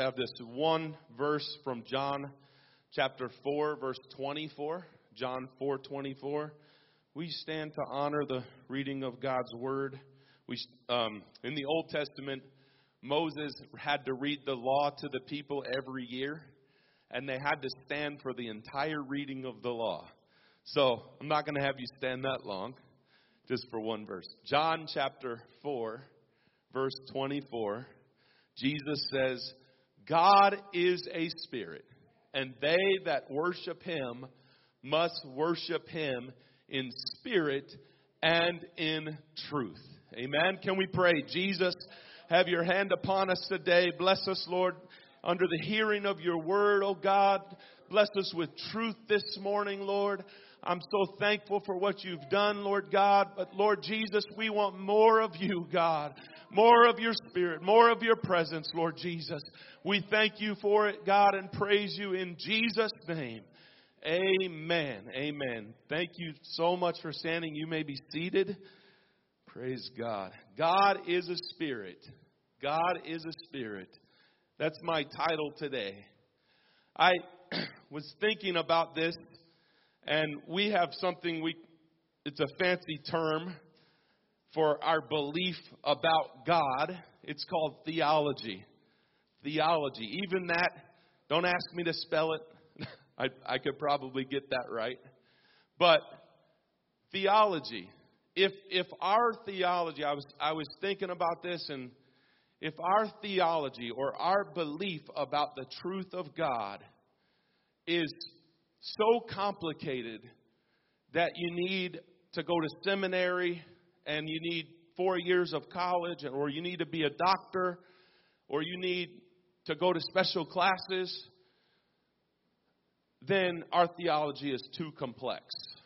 I have this one verse from John chapter 4, verse 24. John 4:24. We stand to honor the reading of God's word. In the Old Testament, Moses had to read the law to the people every year, and they had to stand for the entire reading of the law. So I'm not going to have you stand that long, just for one verse. John chapter 4, verse 24. Jesus says, God is a spirit, and they that worship him must worship him in spirit and in truth. Amen. Can we pray? Jesus, have your hand upon us today. Bless us, Lord, under the hearing of your word, oh God. Bless us with truth this morning, Lord. I'm so thankful for what you've done, Lord God. But Lord Jesus, we want more of you, God. More of your spirit, more of your presence, Lord Jesus. We thank you for it, God, and praise you in Jesus' name. Amen. Amen. Thank you so much for standing. You may be seated. Praise God. God is a spirit. God is a spirit. That's my title today. I was thinking about this, and we have something, it's a fancy term for our belief about God. It's called theology. Theology. Even that, don't ask me to spell it. I could probably get that right. But theology. If our theology, I was thinking about this, and if our theology or our belief about the truth of God is so complicated that you need to go to seminary and you need 4 years of college, or you need to be a doctor, or you need to go to special classes, then our theology is too complex.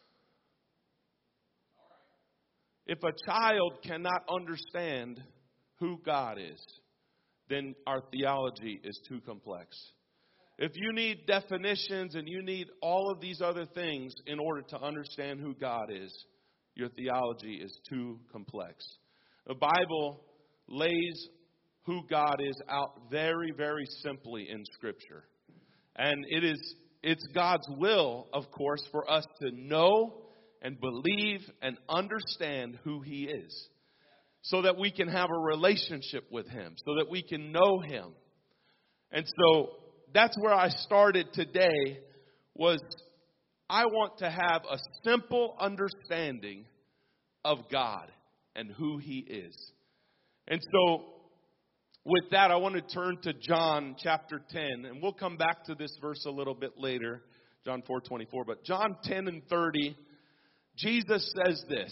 If a child cannot understand who God is, then our theology is too complex. If you need definitions and you need all of these other things in order to understand who God is, your theology is too complex. The Bible lays who God is out very, very simply in Scripture. And it's God's will, of course, for us to know and believe and understand who he is, so that we can have a relationship with him, so that we can know him. And so that's where I started today, was I want to have a simple understanding of God and who he is. And so with that, I want to turn to John chapter 10, and we'll come back to this verse a little bit later, John 4:24. But John 10 and 30, Jesus says this,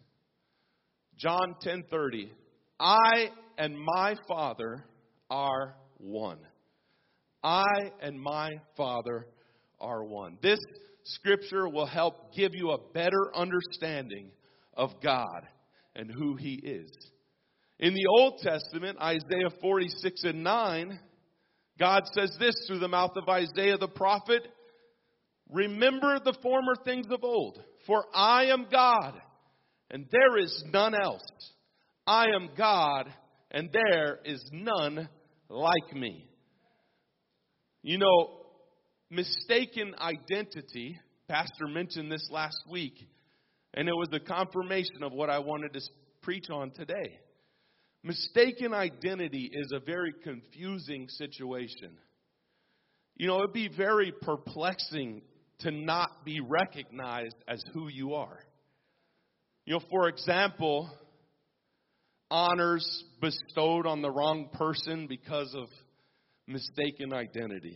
John 10:30, I and my Father are one. I and my Father are one. This scripture will help give you a better understanding of God and who he is. In the Old Testament, Isaiah 46 and 9, God says this through the mouth of Isaiah the prophet, remember the former things of old, for I am God, and there is none else. I am God, and there is none like me. You know, mistaken identity, Pastor mentioned this last week, and it was the confirmation of what I wanted to preach on today. Mistaken identity is a very confusing situation. You know, it'd be very perplexing to not be recognized as who you are. You know, for example, honors bestowed on the wrong person because of mistaken identity.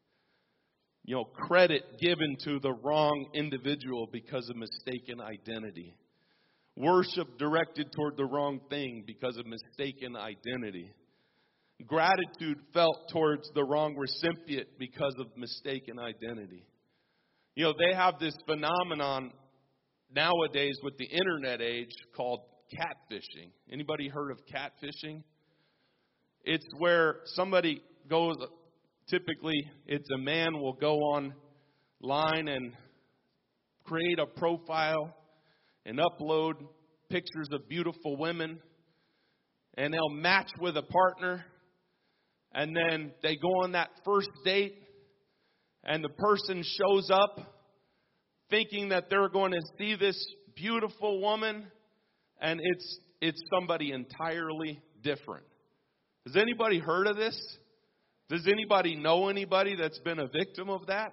You know, credit given to the wrong individual because of mistaken identity. Worship directed toward the wrong thing because of mistaken identity. Gratitude felt towards the wrong recipient because of mistaken identity. You know, they have this phenomenon nowadays with the internet age called catfishing. Anybody heard of catfishing? It's where somebody goes, typically it's a man will go online and create a profile and upload pictures of beautiful women, and they'll match with a partner, And then they go on that first date, and the person shows up thinking that they're going to see this beautiful woman, and it's somebody entirely different. Has anybody heard of this? Does anybody know anybody that's been a victim of that?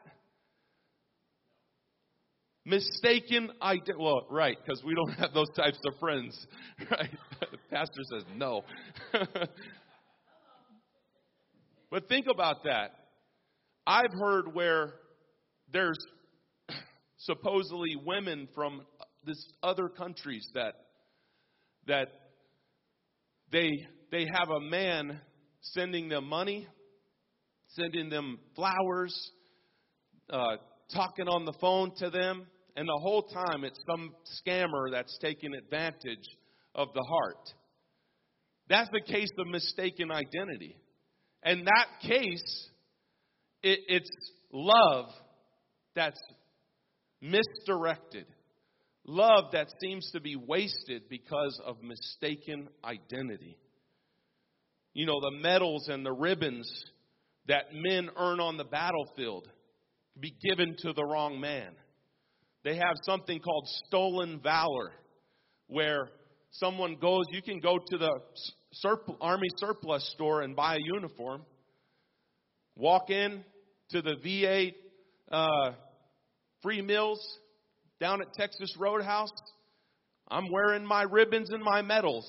Mistaken identity. Well, right, because we don't have those types of friends, right? The pastor says no. But think about that. I've heard where there's supposedly women from this other countries that they have a man sending them money, sending them flowers, talking on the phone to them, and the whole time it's some scammer that's taking advantage of the heart. That's the case of mistaken identity. And that case, it's love that's misdirected. Love that seems to be wasted because of mistaken identity. You know, the medals and the ribbons that men earn on the battlefield be given to the wrong man. They have something called stolen valor, where someone goes, you can go to the Army surplus store and buy a uniform, walk in to the VA free meals down at Texas Roadhouse. I'm wearing my ribbons and my medals.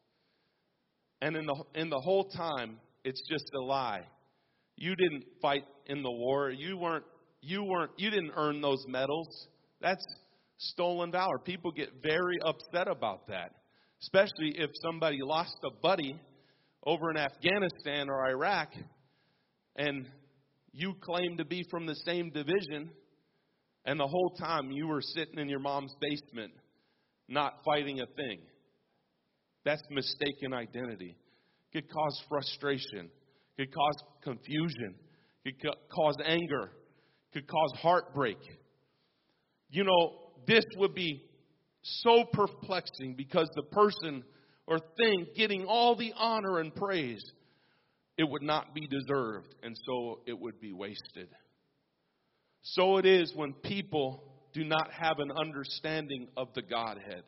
And in the whole time, it's just a lie. You didn't fight in the war. You didn't earn those medals. That's stolen valor. People get very upset about that, especially if somebody lost a buddy over in Afghanistan or Iraq and you claim to be from the same division, and the whole time you were sitting in your mom's basement not fighting a thing. That's mistaken identity. It could cause frustration. It could cause confusion. It could cause anger. It could cause heartbreak. You know, this would be so perplexing because the person or thing getting all the honor and praise, it would not be deserved, and so it would be wasted. So it is when people do not have an understanding of the Godhead.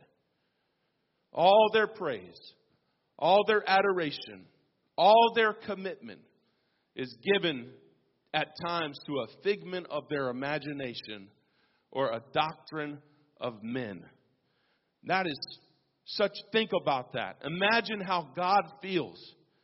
All their praise, all their adoration, all their commitment is given at times to a figment of their imagination or a doctrine of men. That is think about that. Imagine how God feels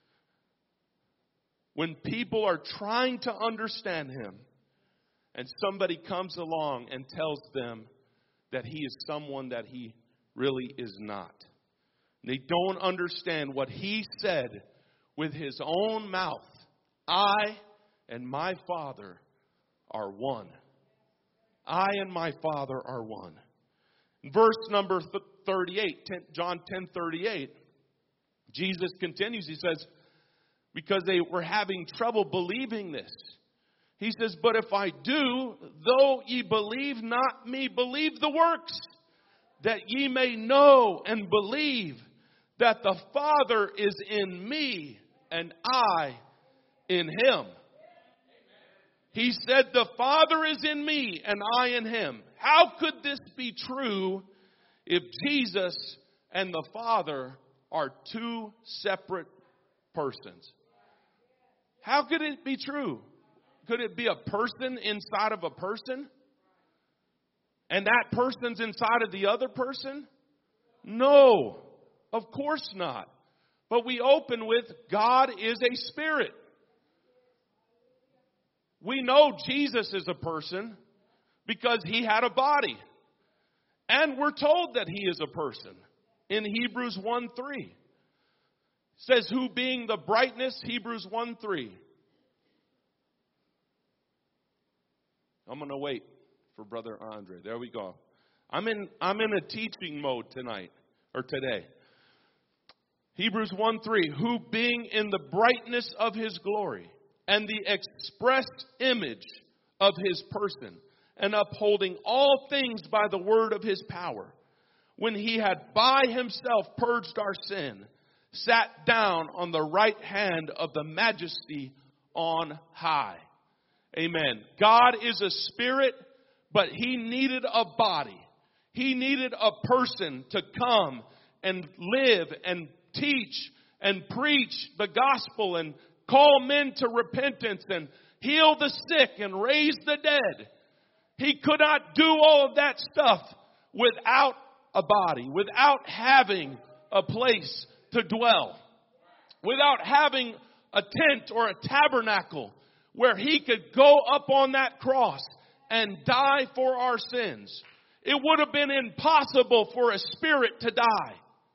when people are trying to understand Him and somebody comes along and tells them that He is someone that He really is not. They don't understand what He said with His own mouth. I and my Father are one. I and my Father are one. Verse number 38, John 10:38, Jesus continues. He says, because they were having trouble believing this. He says, but if I do, though ye believe not me, believe the works, that ye may know and believe that the Father is in me and I in Him. He said, the Father is in me and I in Him. How could this be true if Jesus and the Father are two separate persons? How could it be true? Could it be a person inside of a person? And that person's inside of the other person? No, of course not. But we open with, God is a spirit. We know Jesus is a person because He had a body. And we're told that He is a person in Hebrews 1:3. Says, who being the brightness, Hebrews 1:3. I'm going to wait for Brother Andre. There we go. I'm in a teaching mode tonight or today. Hebrews 1:3, who being in the brightness of His glory and the express image of His person, and upholding all things by the word of His power, when He had by Himself purged our sin, sat down on the right hand of the Majesty on high. Amen. God is a spirit, but he needed a body. He needed a person to come and live and teach and preach the gospel and call men to repentance and heal the sick and raise the dead. He could not do all of that stuff without a body, without having a place to dwell, without having a tent or a tabernacle where he could go up on that cross and die for our sins. It would have been impossible for a spirit to die.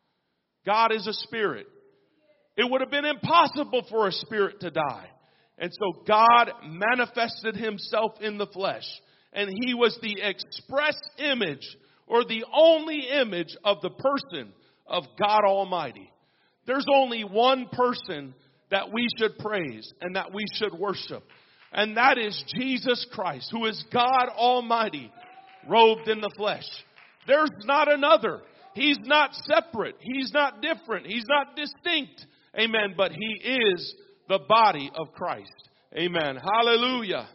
God is a spirit. It would have been impossible for a spirit to die. And so God manifested himself in the flesh. And he was the express image, or the only image, of the person of God Almighty. There's only one person that we should praise and that we should worship. And that is Jesus Christ, who is God Almighty, robed in the flesh. There's not another. He's not separate. He's not different. He's not distinct. Amen. But he is the body of Christ. Amen. Hallelujah.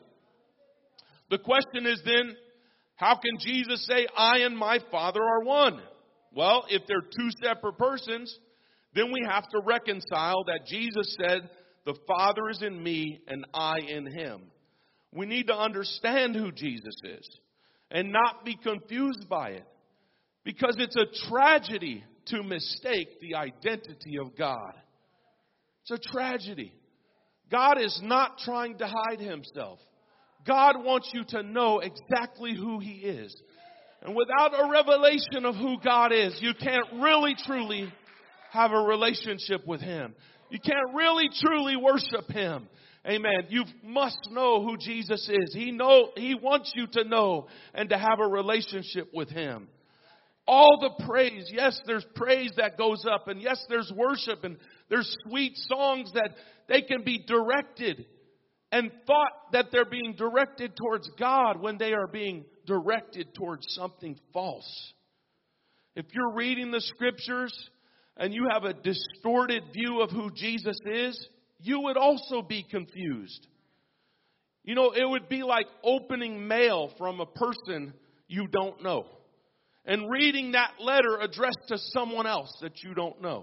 The question is then, how can Jesus say, I and my Father are one? Well, if they're two separate persons, then we have to reconcile that Jesus said, the Father is in me and I in him. We need to understand who Jesus is and not be confused by it, because it's a tragedy to mistake the identity of God. It's a tragedy. God is not trying to hide himself. God wants you to know exactly who he is. And without a revelation of who God is, you can't really truly have a relationship with him. You can't really truly worship him. Amen. You must know who Jesus is. He wants you to know and to have a relationship with him. All the praise, yes, there's praise that goes up, and yes, there's worship, and there's sweet songs that they can be directed and thought that they're being directed towards God when they are being directed towards something false. If you're reading the scriptures and you have a distorted view of who Jesus is, you would also be confused. You know, it would be like opening mail from a person you don't know and reading that letter addressed to someone else that you don't know.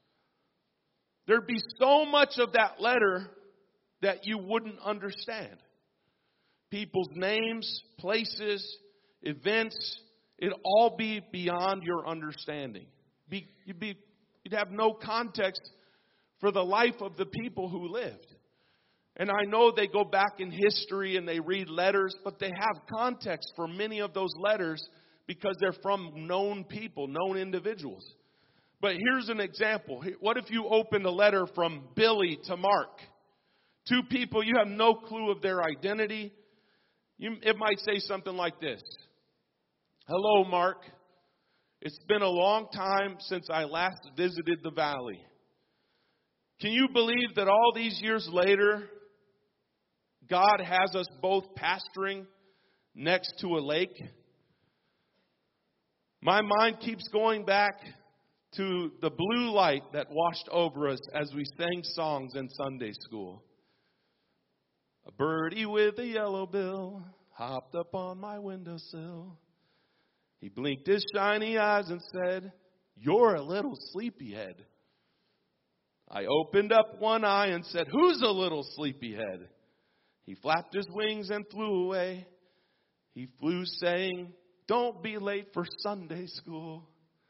There'd be so much of that letter that you wouldn't understand. People's names, places, events, it'd all be beyond your understanding. You'd have no context for the life of the people who lived. And I know they go back in history and they read letters, but they have context for many of those letters because they're from known people, known individuals. But here's an example. What if you opened a letter from Billy to Mark? Two people, you have no clue of their identity. It might say something like this. Hello, Mark. It's been a long time since I last visited the valley. Can you believe that all these years later, God has us both pastoring next to a lake? My mind keeps going back to the blue light that washed over us as we sang songs in Sunday school. A birdie with a yellow bill hopped up on my windowsill. He blinked his shiny eyes and said, "You're a little sleepyhead." I opened up one eye and said, "Who's a little sleepyhead?" He flapped his wings and flew away. He flew saying, "Don't be late for Sunday school."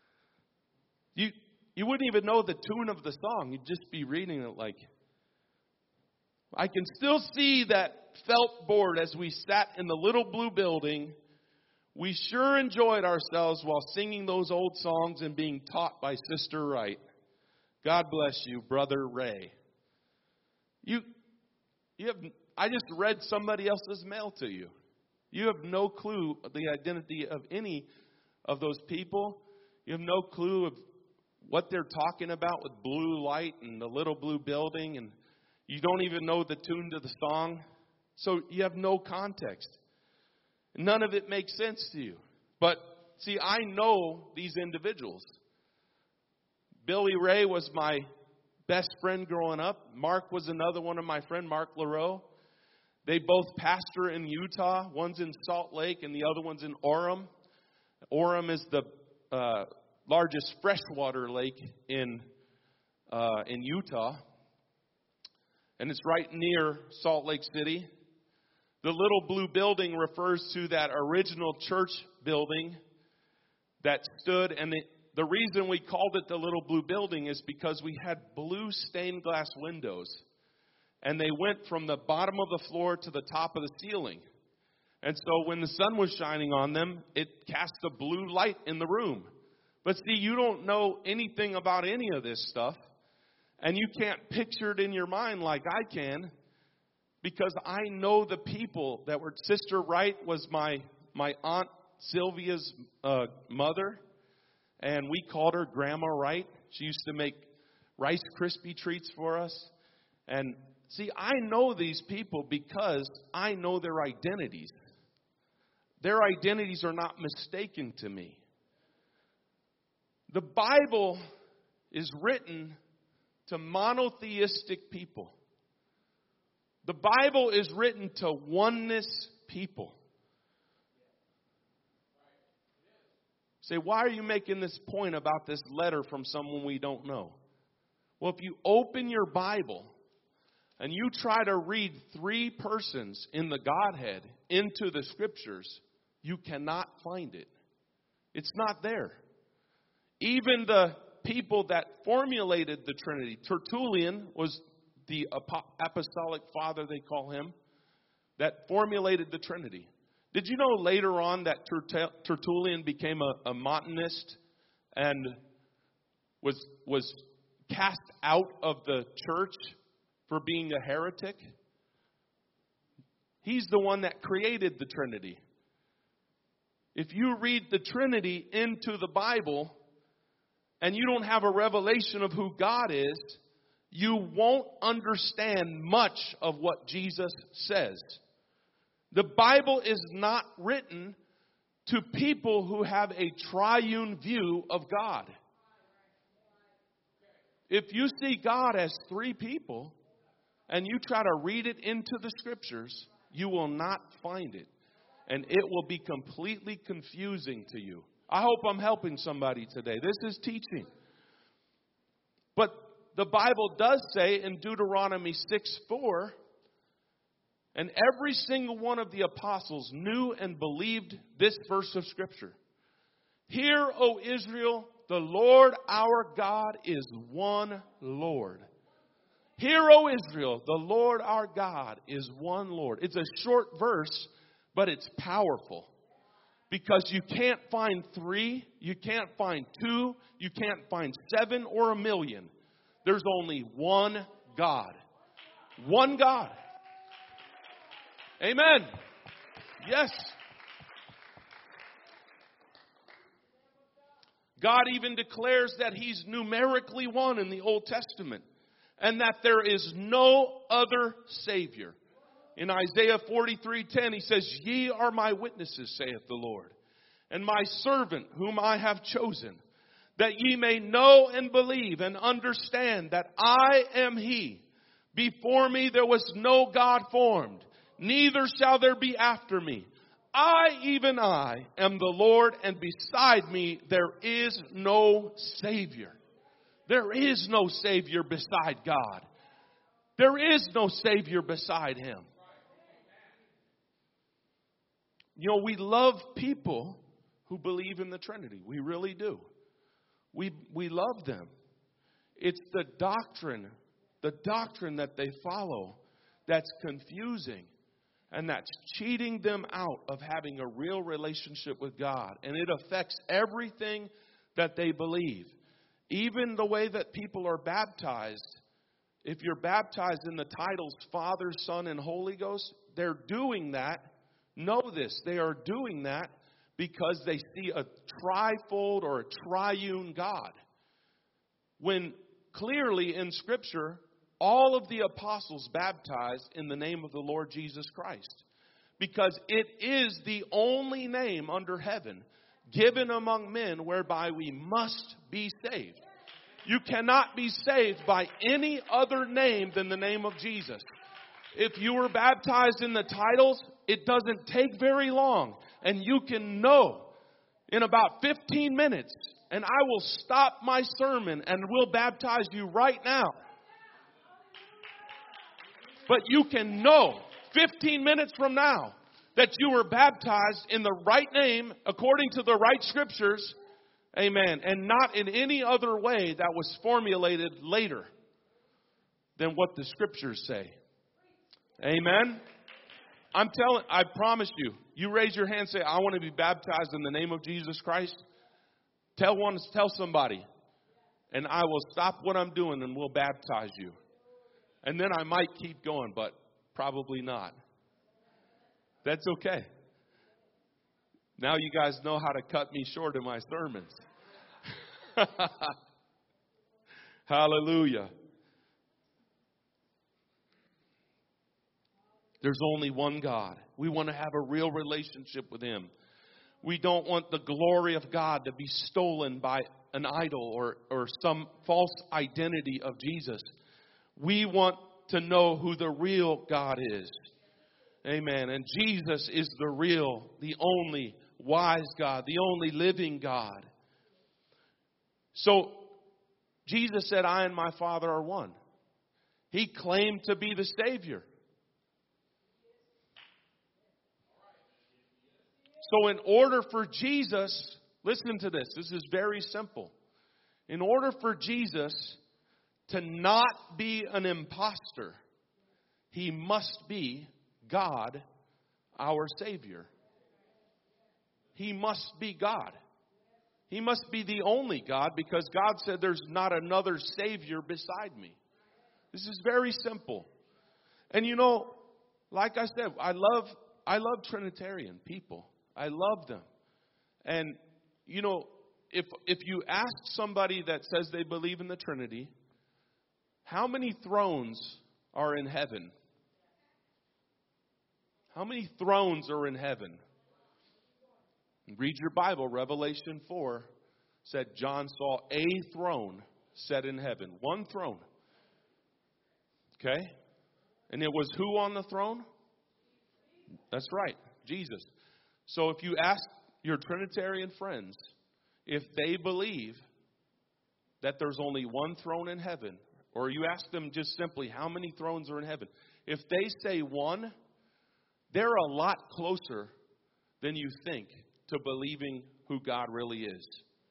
You wouldn't even know the tune of the song. You'd just be reading it like. I can still see that felt board as we sat in the little blue building. We sure enjoyed ourselves while singing those old songs and being taught by Sister Wright. God bless you, Brother Ray. I just read somebody else's mail to you. You have no clue of the identity of any of those people. You have no clue of what they're talking about with blue light and the little blue building, and you don't even know the tune to the song. So you have no context. None of it makes sense to you. But see, I know these individuals. Billy Ray was my best friend growing up. Mark was another one of my friend, Mark LaRoe. They both pastor in Utah. One's in Salt Lake and the other one's in Orem. Orem is the largest freshwater lake in Utah. And it's right near Salt Lake City. The little blue building refers to that original church building that stood. And the reason we called it the little blue building is because we had blue stained glass windows. And they went from the bottom of the floor to the top of the ceiling. And so when the sun was shining on them, it cast a blue light in the room. But see, you don't know anything about any of this stuff. And you can't picture it in your mind like I can. Because I know the people that were. Sister Wright was my Aunt Sylvia's mother. And we called her Grandma Wright. She used to make Rice Krispie treats for us. And see, I know these people because I know their identities. Their identities are not mistaken to me. The Bible is written to monotheistic people. The Bible is written to oneness people. Say, why are you making this point about this letter from someone we don't know? Well, if you open your Bible and you try to read three persons in the Godhead into the Scriptures, you cannot find it. It's not there. Even the people that formulated the Trinity, Tertullian was the apostolic father, they call him, that formulated the Trinity. Did you know later on that Tertullian became a Montanist and was cast out of the church for being a heretic? He's the one that created the Trinity. If you read the Trinity into the Bible and you don't have a revelation of who God is, you won't understand much of what Jesus says. The Bible is not written to people who have a triune view of God. If you see God as three people and you try to read it into the Scriptures, you will not find it. And it will be completely confusing to you. I hope I'm helping somebody today. This is teaching. But the Bible does say in Deuteronomy 6:4, and every single one of the apostles knew and believed this verse of Scripture. Hear, O Israel, the Lord our God is one Lord. Hear, O Israel, the Lord our God is one Lord. It's a short verse, but it's powerful. Because you can't find three, you can't find two, you can't find 7 or 1 million. There's only one God. One God. Amen. Yes. God even declares that He's numerically one in the Old Testament. And that there is no other Savior. In Isaiah 43:10, He says, Ye are my witnesses, saith the Lord, and my servant whom I have chosen, that ye may know and believe and understand that I am He. Before me there was no God formed, neither shall there be after me. I, even I, am the Lord, and beside me there is no Savior. There is no Savior beside God. There is no Savior beside Him. You know, we love people who believe in the Trinity. We really do. We love them. It's the doctrine that they follow that's confusing and that's cheating them out of having a real relationship with God. And it affects everything that they believe. Even the way that people are baptized. If you're baptized in the titles Father, Son, and Holy Ghost, they're doing that. Know this, they are doing that because they see a trifold or a triune God. When clearly in Scripture, all of the apostles baptized in the name of the Lord Jesus Christ. Because it is the only name under heaven given among men whereby we must be saved. You cannot be saved by any other name than the name of Jesus. If you were baptized in the titles, it doesn't take very long. And you can know in about 15 minutes. And I will stop my sermon and will baptize you right now. But you can know 15 minutes from now that you were baptized in the right name according to the right scriptures. Amen. And not in any other way that was formulated later than what the scriptures say. Amen. I promise you, you raise your hand and say, I want to be baptized in the name of Jesus Christ. Tell somebody, and I will stop what I'm doing and we'll baptize you. And then I might keep going, but probably not. That's okay. Now you guys know how to cut me short in my sermons. Hallelujah. There's only one God. We want to have a real relationship with Him. We don't want the glory of God to be stolen by an idol or some false identity of Jesus. We want to know who the real God is. Amen. And Jesus is the real, the only wise God, the only living God. So Jesus said, I and my Father are one. He claimed to be the Savior. So in order for Jesus, listen to this. This is very simple. In order for Jesus to not be an imposter, He must be God, our Savior. He must be God. He must be the only God, because God said there's not another Savior beside me. This is very simple. And you know, like I said, I love Trinitarian people. I love them. And you know, if you ask somebody that says they believe in the Trinity, how many thrones are in heaven? How many thrones are in heaven? Read your Bible. Revelation 4 said John saw a throne set in heaven. One throne. Okay? And it was who on the throne? That's right, Jesus. So if you ask your Trinitarian friends if they believe that there's only one throne in heaven, or you ask them just simply how many thrones are in heaven, if they say one, they're a lot closer than you think to believing who God really is.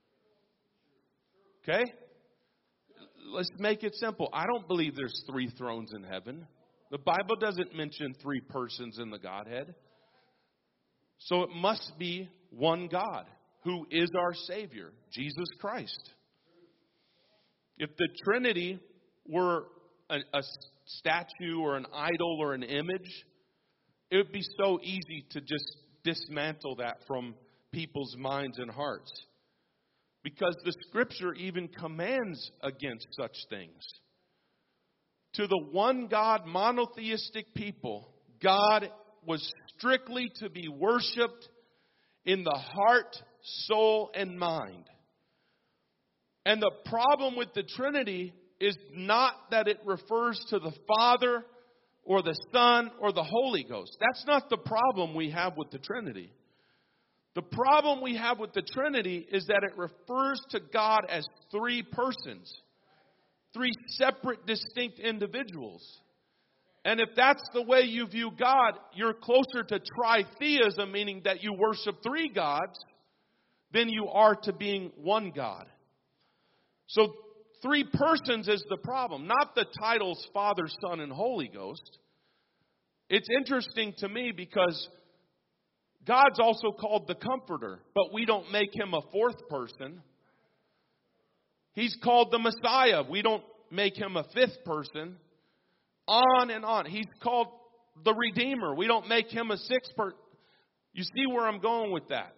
Okay? Let's make it simple. I don't believe there's 3 thrones in heaven. The Bible doesn't mention 3 persons in the Godhead. So it must be one God who is our Savior, Jesus Christ. If the Trinity were a statue or an idol or an image, it would be so easy to just dismantle that from people's minds and hearts. Because the Scripture even commands against such things. To the one God, monotheistic people, God was strictly to be worshiped in the heart, soul, and mind. And the problem with the Trinity is not that it refers to the Father or the Son or the Holy Ghost. That's not the problem we have with the Trinity. The problem we have with the Trinity is that it refers to God as 3 persons, 3 separate, distinct individuals. And if that's the way you view God, you're closer to tritheism, meaning that you worship 3 gods, than you are to being one God. So 3 persons is the problem, not the titles Father, Son, and Holy Ghost. It's interesting to me because God's also called the Comforter, but we don't make Him a 4th person. He's called the Messiah. We don't make Him a 5th person. On and on. He's called the Redeemer. We don't make Him a 6th person. You see where I'm going with that?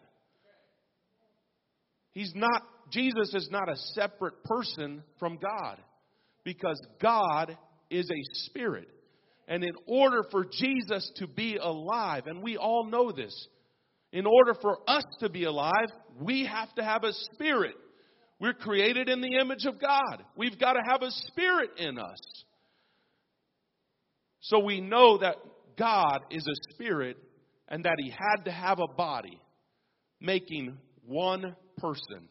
Jesus is not a separate person from God, because God is a spirit. And in order for Jesus to be alive, and we all know this, in order for us to be alive, we have to have a spirit. We're created in the image of God. We've got to have a spirit in us. So we know that God is a spirit and that he had to have a body, making one person.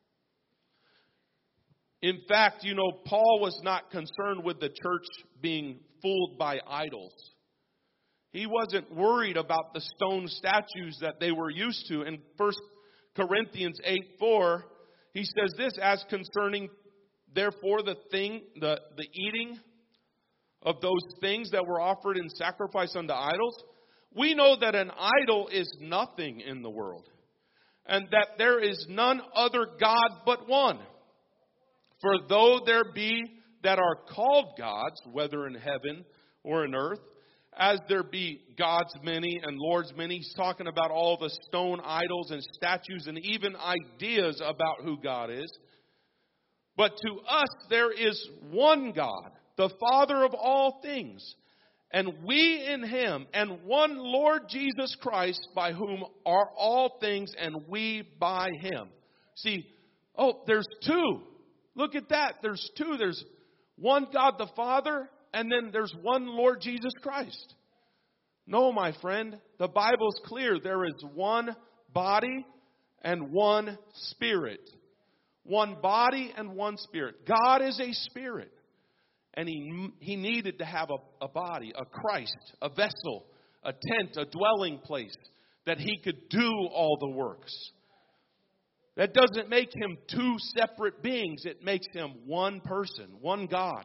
In fact, Paul was not concerned with the church being fooled by idols. He wasn't worried about the stone statues that they were used to. In 1 Corinthians 8:4, he says this, as concerning, therefore, the eating of those things that were offered in sacrifice unto idols, we know that an idol is nothing in the world, and that there is none other God but one. For though there be that are called gods, whether in heaven or in earth, as there be gods many and lords many, he's talking about all the stone idols and statues and even ideas about who God is. But to us there is one God, the Father of all things, and we in him, and one Lord Jesus Christ, by whom are all things, and we by him. See, there's two. Look at that. There's two. There's one God the Father, and then there's one Lord Jesus Christ. No, my friend, the Bible's clear. There is one body and one spirit. One body and one spirit. God is a spirit. And he needed to have a body, a Christ, a vessel, a tent, a dwelling place that he could do all the works. That doesn't make him two separate beings. It makes him one person, one God.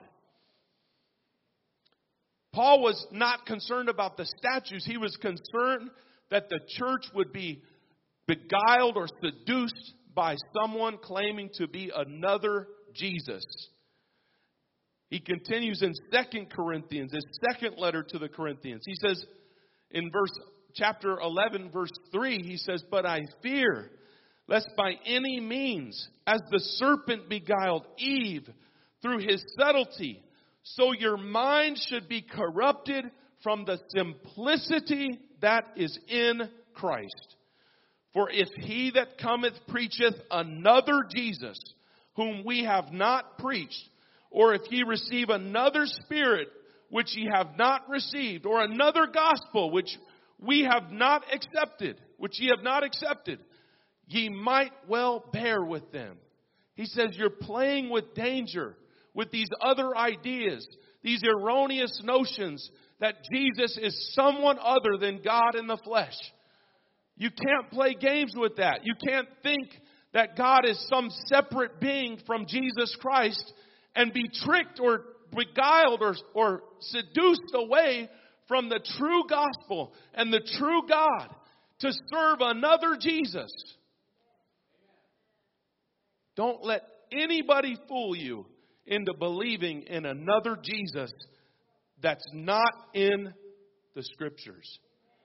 Paul was not concerned about the statues. He was concerned that the church would be beguiled or seduced by someone claiming to be another Jesus. He continues in 2 Corinthians, his second letter to the Corinthians. He says in chapter 11, verse 3, he says, but I fear lest by any means, as the serpent beguiled Eve through his subtlety, so your mind should be corrupted from the simplicity that is in Christ. For if he that cometh preacheth another Jesus, whom we have not preached, or if ye receive another spirit, which ye have not received, or another gospel, which ye have not accepted, ye might well bear with them. He says you're playing with danger, with these other ideas, these erroneous notions that Jesus is someone other than God in the flesh. You can't play games with that. You can't think that God is some separate being from Jesus Christ and be tricked or beguiled or seduced away from the true gospel and the true God to serve another Jesus. Don't let anybody fool you into believing in another Jesus that's not in the Scriptures.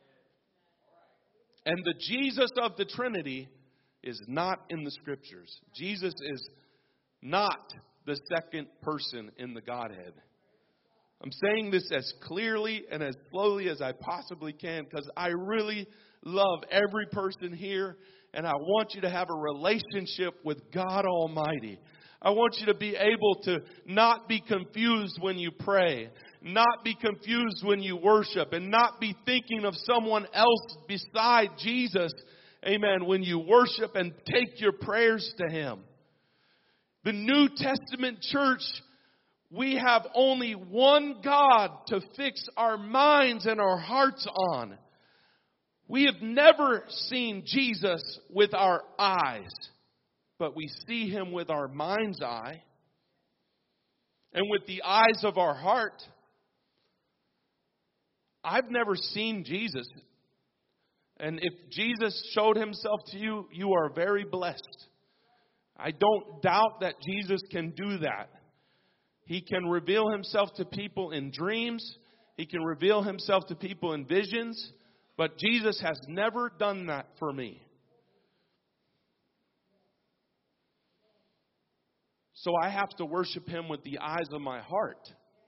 And the Jesus of the Trinity is not in the Scriptures. Jesus is not the second person in the Godhead. I'm saying this as clearly and as slowly as I possibly can because I really love every person here. And I want you to have a relationship with God Almighty. I want you to be able to not be confused when you pray, not be confused when you worship, and not be thinking of someone else beside Jesus, amen, when you worship and take your prayers to him. The New Testament church, we have only one God to fix our minds and our hearts on. We have never seen Jesus with our eyes, but we see him with our mind's eye and with the eyes of our heart. I've never seen Jesus. And if Jesus showed himself to you, you are very blessed. I don't doubt that Jesus can do that. He can reveal himself to people in dreams. He can reveal himself to people in visions. But Jesus has never done that for me. So I have to worship him with the eyes of my heart.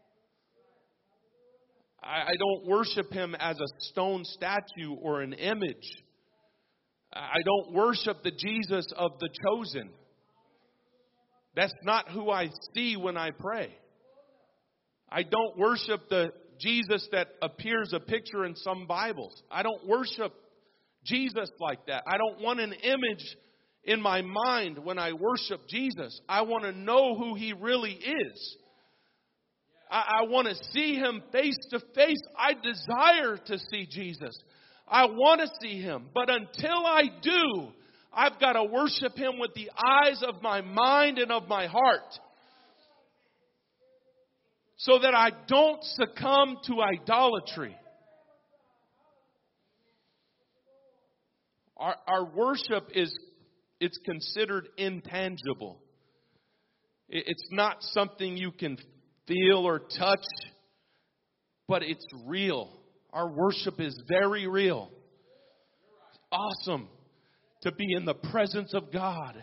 I don't worship him as a stone statue or an image. I don't worship the Jesus of the chosen. That's not who I see when I pray. I don't worship the Jesus that appears a picture in some Bibles. I don't worship Jesus like that. I don't want an image in my mind when I worship Jesus. I want to know who He really is. I want to see Him face to face. I desire to see Jesus. I want to see Him. But until I do, I've got to worship Him with the eyes of my mind and of my heart, so that I don't succumb to idolatry. Our worship it's considered intangible. It's not something you can feel or touch, but it's real. Our worship is very real. It's awesome to be in the presence of God.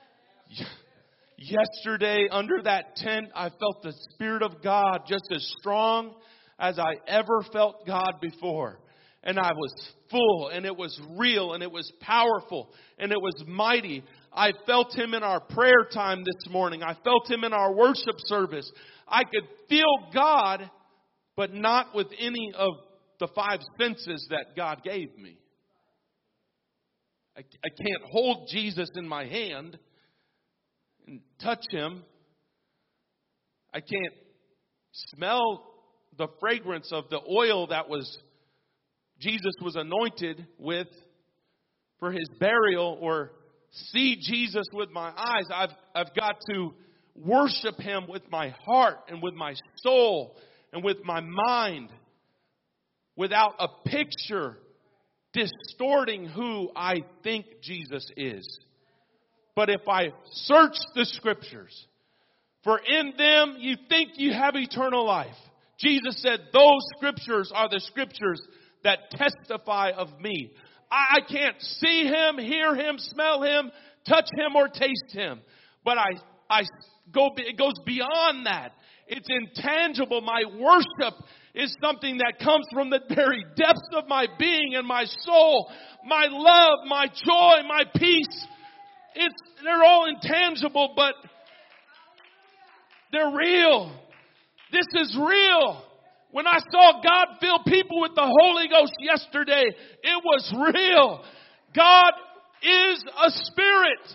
Yesterday, under that tent, I felt the Spirit of God just as strong as I ever felt God before. And I was full, and it was real, and it was powerful, and it was mighty. I felt Him in our prayer time this morning. I felt Him in our worship service. I could feel God, but not with any of the five senses that God gave me. I can't hold Jesus in my hand and touch Him. I can't smell the fragrance of the oil that Jesus was anointed with for His burial, or see Jesus with my eyes. I've got to worship Him with my heart and with my soul and with my mind, without a picture distorting who I think Jesus is. But if I search the Scriptures, for in them you think you have eternal life. Jesus said those Scriptures are the Scriptures that testify of me. I can't see Him, hear Him, smell Him, touch Him, or taste Him. But it goes beyond that. It's intangible. My worship is something that comes from the very depths of my being and my soul. My love, my joy, my peace. They're all intangible, but they're real. This is real. When I saw God fill people with the Holy Ghost yesterday, it was real. God is a spirit.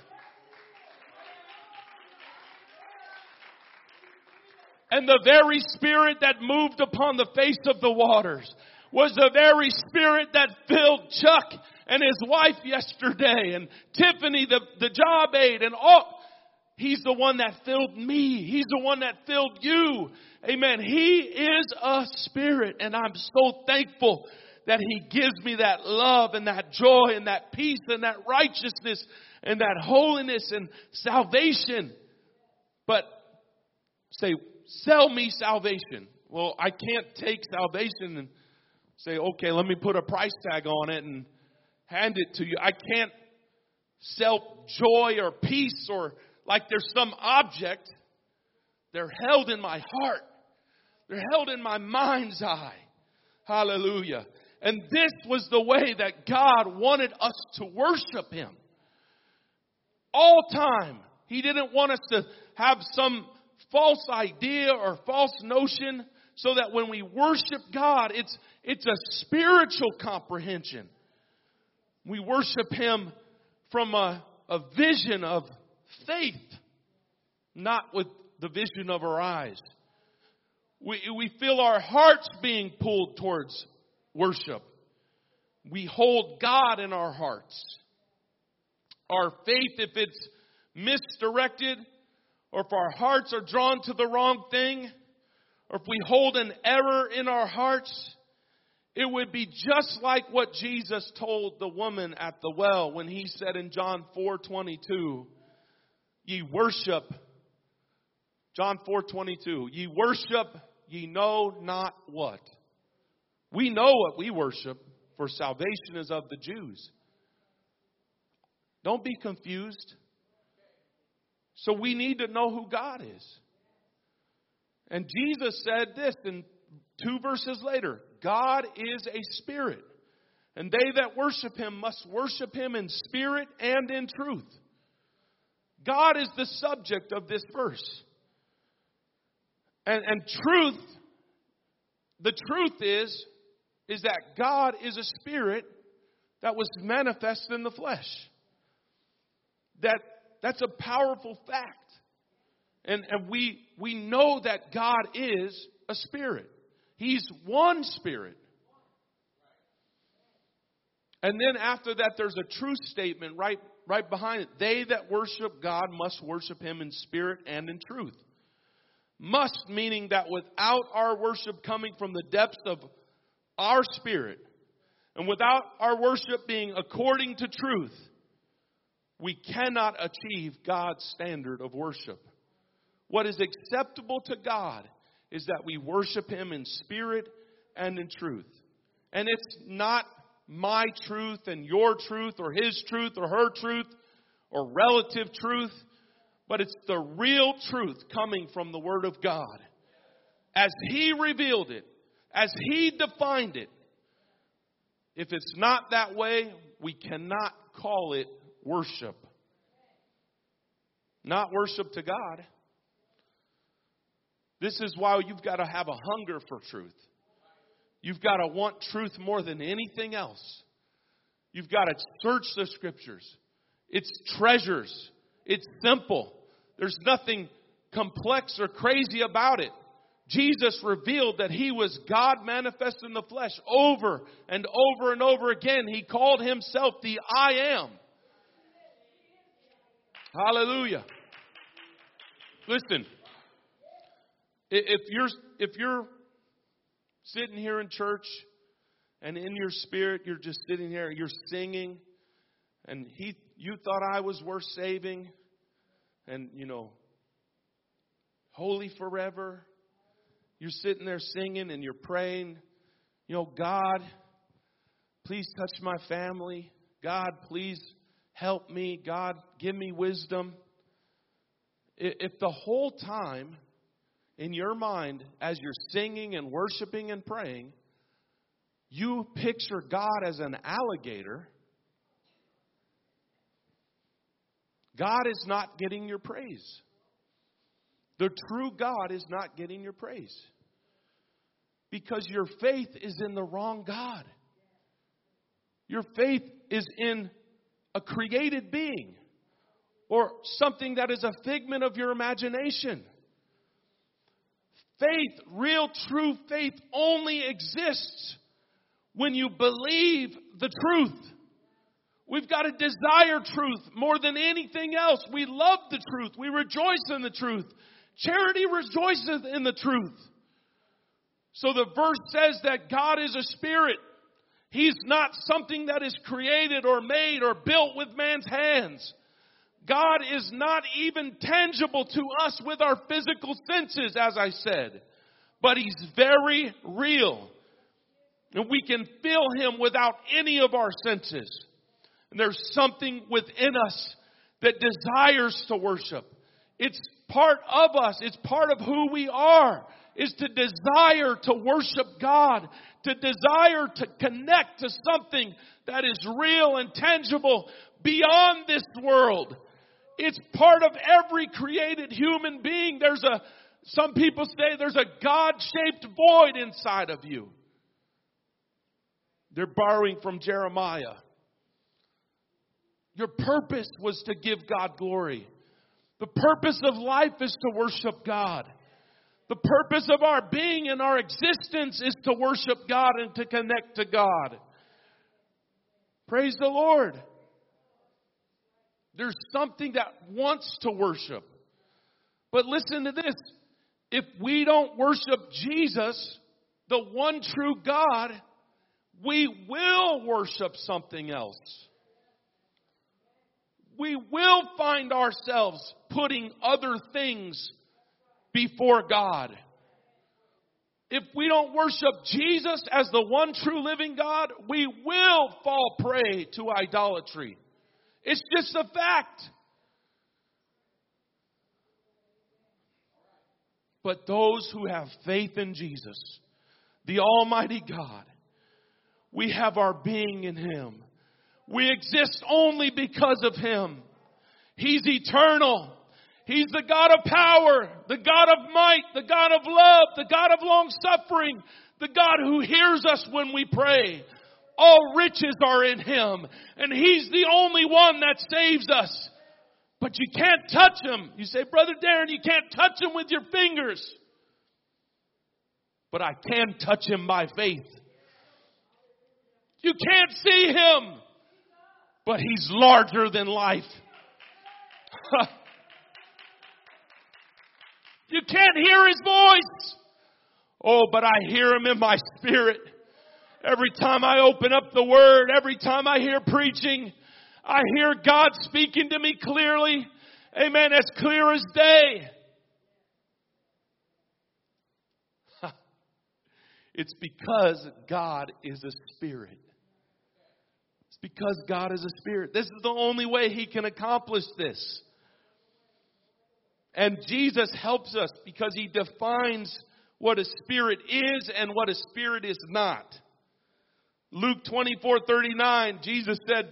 And the very Spirit that moved upon the face of the waters was the very Spirit that filled Chuck and his wife yesterday, and Tiffany, the job aide, and all. He's the one that filled me. He's the one that filled you. Amen. He is a spirit, and I'm so thankful that He gives me that love and that joy and that peace and that righteousness and that holiness and salvation. But say, sell me salvation. Well, I can't take salvation and say, okay, let me put a price tag on it and hand it to you. I can't sell joy or peace or like there's some object. They're held in my heart. They're held in my mind's eye. Hallelujah. And this was the way that God wanted us to worship Him. All time. He didn't want us to have some false idea or false notion, so that when we worship God, it's a spiritual comprehension. We worship Him from a vision of faith, not with the vision of our eyes. We feel our hearts being pulled towards worship. We hold God in our hearts. Our faith, if it's misdirected, or if our hearts are drawn to the wrong thing, or if we hold an error in our hearts, it would be just like what Jesus told the woman at the well when He said in John 4:22, ye worship, John 4:22, ye worship, ye know not what. We know what we worship, for salvation is of the Jews. Don't be confused. So we need to know who God is. And Jesus said this in 2 verses later, God is a spirit, and they that worship Him must worship Him in spirit and in truth. God is the subject of this verse. And truth, the truth is that God is a spirit that was manifest in the flesh. That's a powerful fact. And we know that God is a spirit. He's one spirit. And then after that, there's a truth statement right behind it. They that worship God must worship Him in spirit and in truth. Must, meaning that without our worship coming from the depths of our spirit, and without our worship being according to truth, we cannot achieve God's standard of worship. What is acceptable to God is that we worship Him in spirit and in truth. And it's not my truth and your truth or his truth or her truth or relative truth, but it's the real truth coming from the Word of God. As He revealed it, as He defined it. If it's not that way, we cannot call it worship. Not worship to God. This is why you've got to have a hunger for truth. You've got to want truth more than anything else. You've got to search the Scriptures. It's treasures. It's simple. There's nothing complex or crazy about it. Jesus revealed that He was God manifest in the flesh over and over and over again. He called Himself the I Am. Hallelujah. Listen, if you're sitting here in church and in your spirit you're just sitting here, you're singing, and you thought I was worth saving, and holy forever. You're sitting there singing and you're praying, God, please touch my family. God, please help me. God, give me wisdom. If the whole time in your mind, as you're singing and worshiping and praying, you picture God as an alligator, God is not getting your praise. The true God is not getting your praise. Because your faith is in the wrong God. Your faith is in a created being. Or something that is a figment of your imagination. Faith, real true faith, only exists when you believe the truth. We've got to desire truth more than anything else. We love the truth. We rejoice in the truth. Charity rejoices in the truth. So the verse says that God is a spirit. He's not something that is created or made or built with man's hands. God is not even tangible to us with our physical senses, as I said. But He's very real. And we can feel Him without any of our senses. And there's something within us that desires to worship. It's part of us. It's part of who we are. Is to desire to worship God. To desire to connect to something that is real and tangible beyond this world. It's part of every created human being. Some people say there's a God-shaped void inside of you. They're borrowing from Jeremiah. Your purpose was to give God glory. The purpose of life is to worship God. The purpose of our being and our existence is to worship God and to connect to God. Praise the Lord. There's something that wants to worship. But listen to this. If we don't worship Jesus, the one true God, we will worship something else. We will find ourselves putting other things before God. If we don't worship Jesus as the one true living God, we will fall prey to idolatry. It's just a fact. But those who have faith in Jesus, the Almighty God, we have our being in Him. We exist only because of Him. He's eternal. He's the God of power, the God of might, the God of love, the God of long suffering, the God who hears us when we pray. All riches are in Him, and He's the only one that saves us. But you can't touch Him. You say, Brother Darren, you can't touch Him with your fingers. But I can touch Him by faith. You can't see Him, but He's larger than life. You can't hear His voice. Oh, but I hear Him in my spirit. Every time I open up the Word, every time I hear preaching, I hear God speaking to me clearly. Amen. As clear as day. It's because God is a spirit. It's because God is a spirit. This is the only way He can accomplish this. And Jesus helps us because He defines what a spirit is and what a spirit is not. Luke 24:39, Jesus said,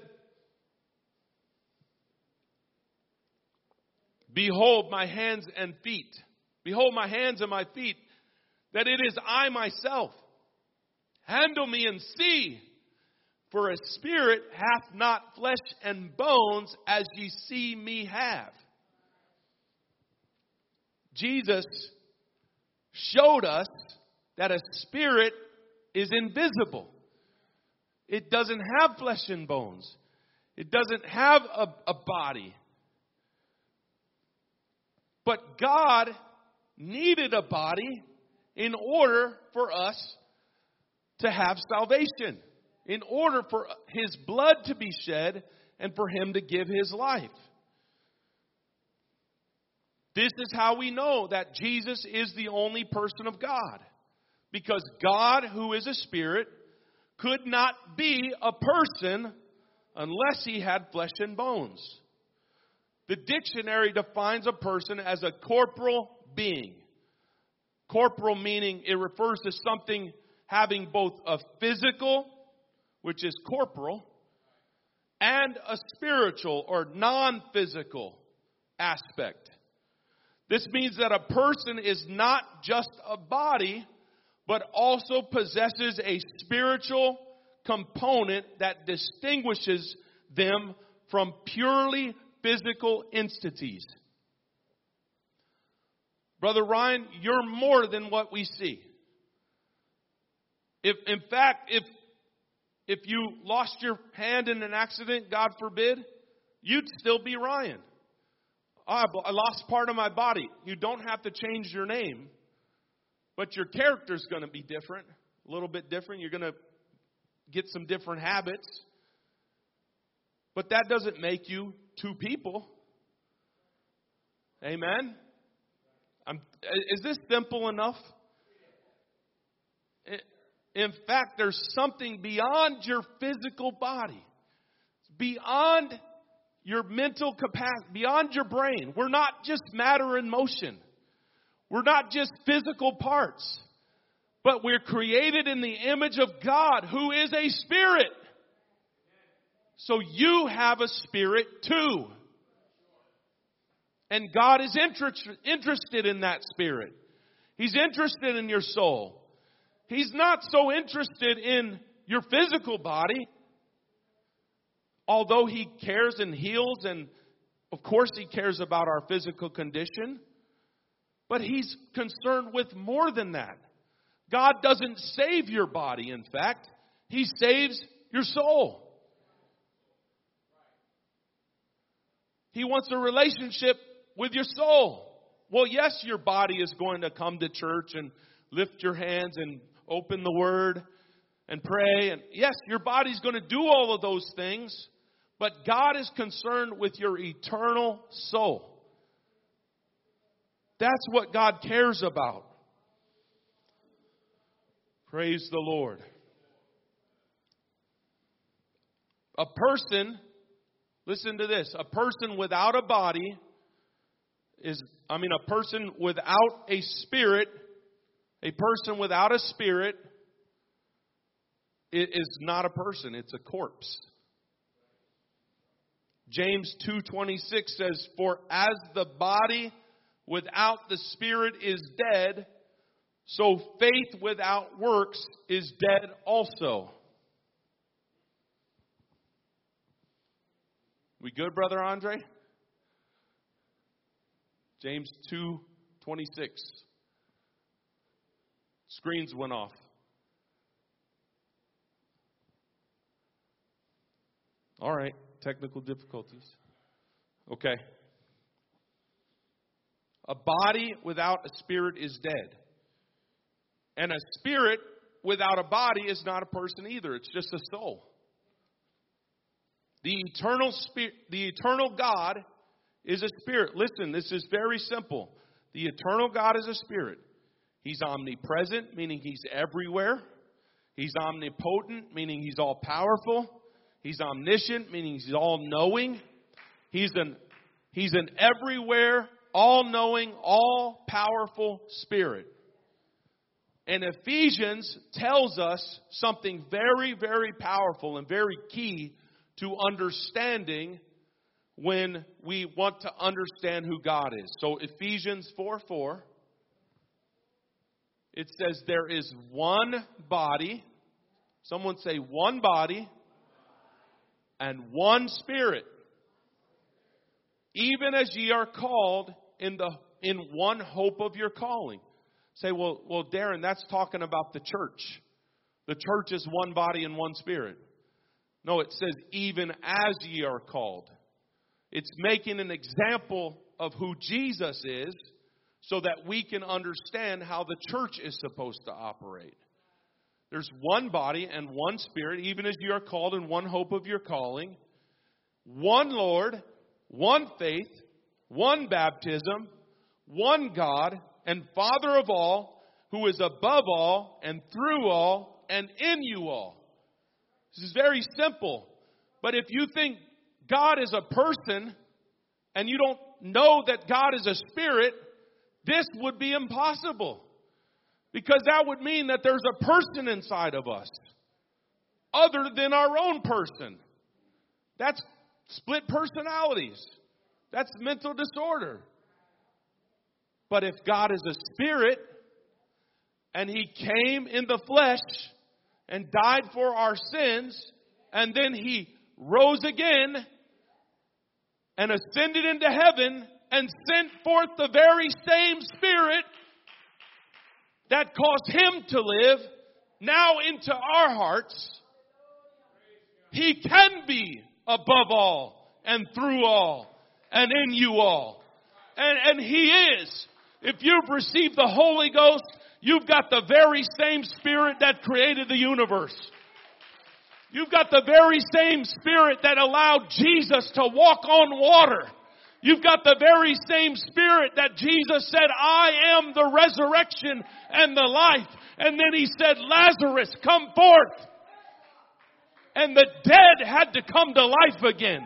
Behold my hands and feet. Behold my hands and my feet, that it is I myself. Handle me and see. For a spirit hath not flesh and bones as ye see me have. Jesus showed us that a spirit is invisible. It doesn't have flesh and bones. It doesn't have a body. But God needed a body in order for us to have salvation. In order for His blood to be shed and for Him to give His life. This is how we know that Jesus is the only person of God. Because God, who is a spirit, could not be a person unless He had flesh and bones. The dictionary defines a person as a corporal being. Corporal meaning it refers to something having both a physical, which is corporal, and a spiritual or non-physical aspect. This means that a person is not just a body, but also possesses a spiritual component that distinguishes them from purely physical entities. Brother Ryan, you're more than what we see. If you lost your hand in an accident, God forbid, you'd still be Ryan. I lost part of my body. You don't have to change your name, but your character's going to be different, a little bit different. You're going to get some different habits, but that doesn't make you two people. Amen? Is this simple enough? In fact, there's something beyond your physical body, beyond your mental capacity, beyond your brain. We're not just matter and motion. We're not just physical parts. But we're created in the image of God, who is a spirit. So you have a spirit too. And God is interested in that spirit. He's interested in your soul. He's not so interested in your physical body. Although He cares and heals, and of course He cares about our physical condition. But He's concerned with more than that. God doesn't save your body, in fact. He saves your soul. He wants a relationship with your soul. Well, yes, your body is going to come to church and lift your hands and open the Word and pray. And yes, your body's going to do all of those things. But God is concerned with your eternal soul. That's what God cares about. Praise the Lord. A person, listen to this, a person without a body a person without a spirit, a person without a spirit is not a person, it's a corpse. James 2:26 says, "For as the body without the spirit is dead, so faith without works is dead also." We good, Brother Andre? James 2:26. Screens went off. All right, technical difficulties. Okay. A body without a spirit is dead. And a spirit without a body is not a person either. It's just a soul. The eternal God is a spirit. Listen, this is very simple. The eternal God is a spirit. He's omnipresent, meaning He's everywhere. He's omnipotent, meaning He's all powerful. He's omniscient, meaning He's all knowing. He's an everywhere, all knowing, all powerful spirit. And Ephesians tells us something very, very powerful and very key to understanding when we want to understand who God is. So Ephesians 4:4, it says there is one body. Someone say one body and one spirit. Even as ye are called in one hope of your calling. Say, well, Darren, that's talking about the church. The church is one body and one spirit. No, it says, even as ye are called. It's making an example of who Jesus is so that we can understand how the church is supposed to operate. There's one body and one spirit, even as you are called in one hope of your calling. One Lord, one faith, one baptism, one God and Father of all, who is above all and through all and in you all. This is very simple. But if you think God is a person and you don't know that God is a spirit, this would be impossible. Because that would mean that there's a person inside of us other than our own person. That's split personalities. That's mental disorder. But if God is a spirit and He came in the flesh and died for our sins, and then He rose again and ascended into heaven and sent forth the very same Spirit that caused Him to live now into our hearts, He can be above all and through all and in you all. And He is. If you've received the Holy Ghost, you've got the very same Spirit that created the universe. You've got the very same Spirit that allowed Jesus to walk on water. You've got the very same Spirit that Jesus said, I am the resurrection and the life. And then He said, Lazarus, come forth. And the dead had to come to life again.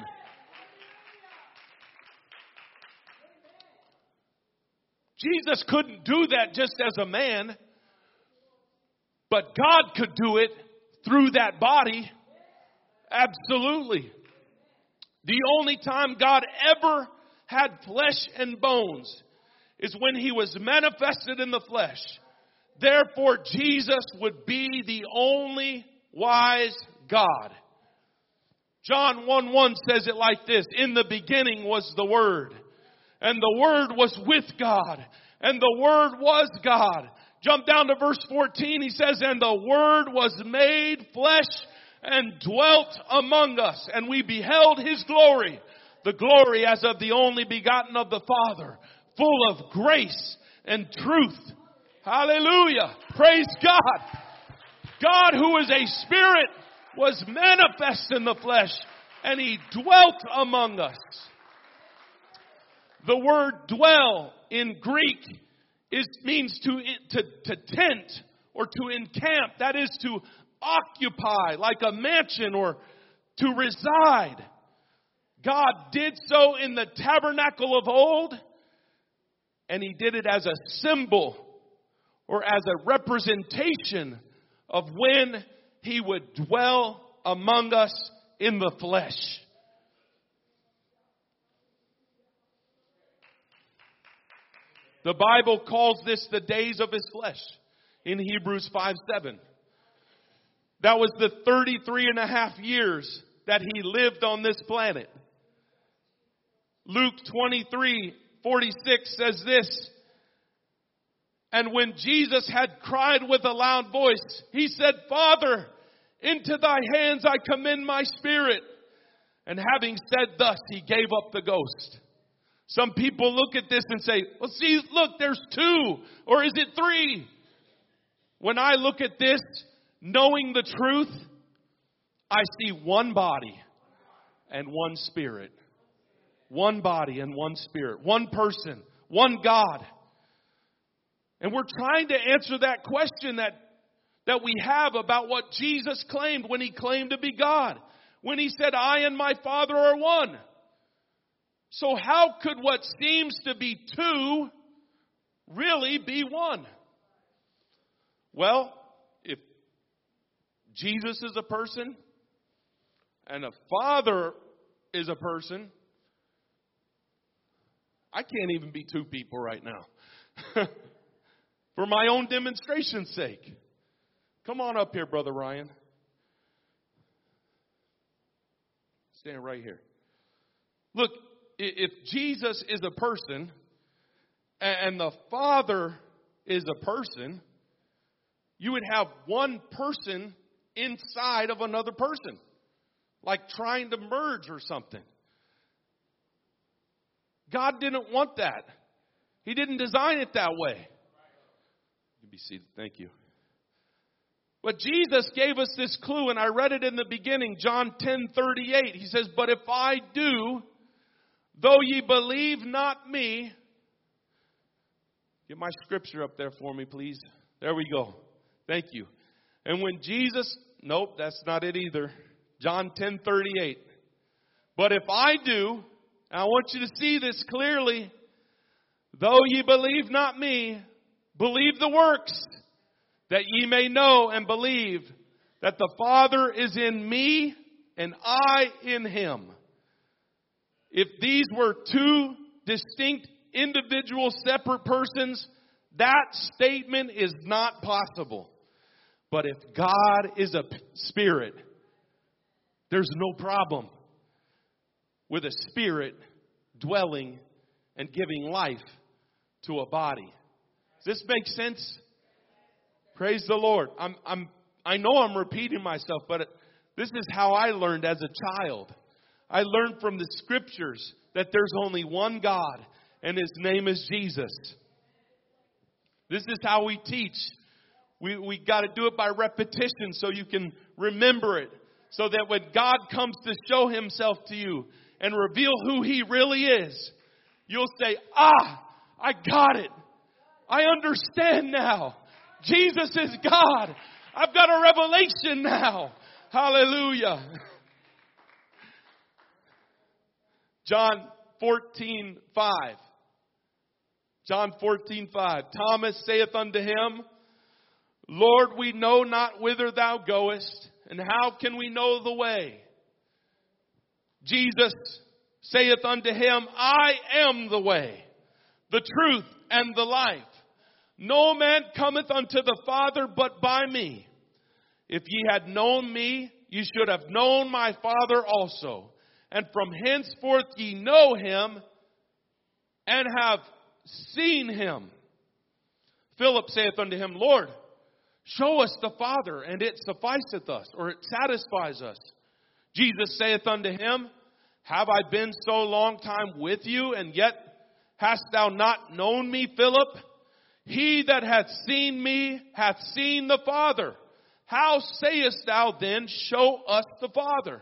Jesus couldn't do that just as a man, but God could do it through that body. Absolutely. The only time God ever had flesh and bones is when He was manifested in the flesh. Therefore, Jesus would be the only wise God. John 1:1 says it like this: in the beginning was the Word, and the Word was with God, and the Word was God. Jump down to verse 14. He says, and the Word was made flesh and dwelt among us, and we beheld His glory, the glory as of the only begotten of the Father, full of grace and truth. Hallelujah. Praise God. God, who is a spirit, was manifest in the flesh, and He dwelt among us. The word dwell in Greek means to tent or to encamp. That is to occupy like a mansion or to reside. God did so in the tabernacle of old, and He did it as a symbol or as a representation of when He would dwell among us in the flesh. The Bible calls this the days of his flesh in Hebrews 5:7. That was the 33 and a half years that he lived on this planet. Luke 23:46 says this. And when Jesus had cried with a loud voice, he said, Father, into thy hands I commend my spirit. And having said thus, he gave up the ghost. Some people look at this and say, well, see, look, there's 2, or is it 3? When I look at this, knowing the truth, I see one body and one spirit. One body and one spirit. One person. One God. And we're trying to answer that question that we have about what Jesus claimed when he claimed to be God. When he said, I and my Father are one. So how could what seems to be 2 really be one? Well, if Jesus is a person and a Father is a person, I can't even be 2 people right now. For my own demonstration's sake. Come on up here, Brother Ryan. Stand right here. Look, if Jesus is a person and the Father is a person, you would have one person inside of another person. Like trying to merge or something. God didn't want that. He didn't design it that way. You can be seated. Thank you. But Jesus gave us this clue, and I read it in the beginning, John 10:38. He says, but if I do, though ye believe not me. Get my scripture up there for me, please. There we go. Thank you. And when Jesus, nope, that's not it either. John 10:38. But if I do, and I want you to see this clearly, though ye believe not me, believe the works, that ye may know and believe that the Father is in me and I in him. If these were 2 distinct, individual, separate persons, that statement is not possible. But if God is a spirit, there's no problem with a spirit dwelling and giving life to a body. Does this make sense? Praise the Lord. I know I'm repeating myself, but this is how I learned as a child. I learned from the scriptures that there's only one God, and his name is Jesus. This is how we teach. We got to do it by repetition so you can remember it. So that when God comes to show himself to you and reveal who he really is, you'll say, I got it. I understand now. Jesus is God. I've got a revelation now. Hallelujah. John 14:5. John 14:5. Thomas saith unto him, Lord, we know not whither thou goest, and how can we know the way? Jesus saith unto him, I am the way, the truth, and the life. No man cometh unto the Father but by me. If ye had known me, ye should have known my Father also. And from henceforth ye know him and have seen him. Philip saith unto him, Lord, show us the Father, and it sufficeth us, or it satisfies us. Jesus saith unto him, Have I been so long time with you, and yet hast thou not known me, Philip? He that hath seen me hath seen the Father. How sayest thou then, show us the Father?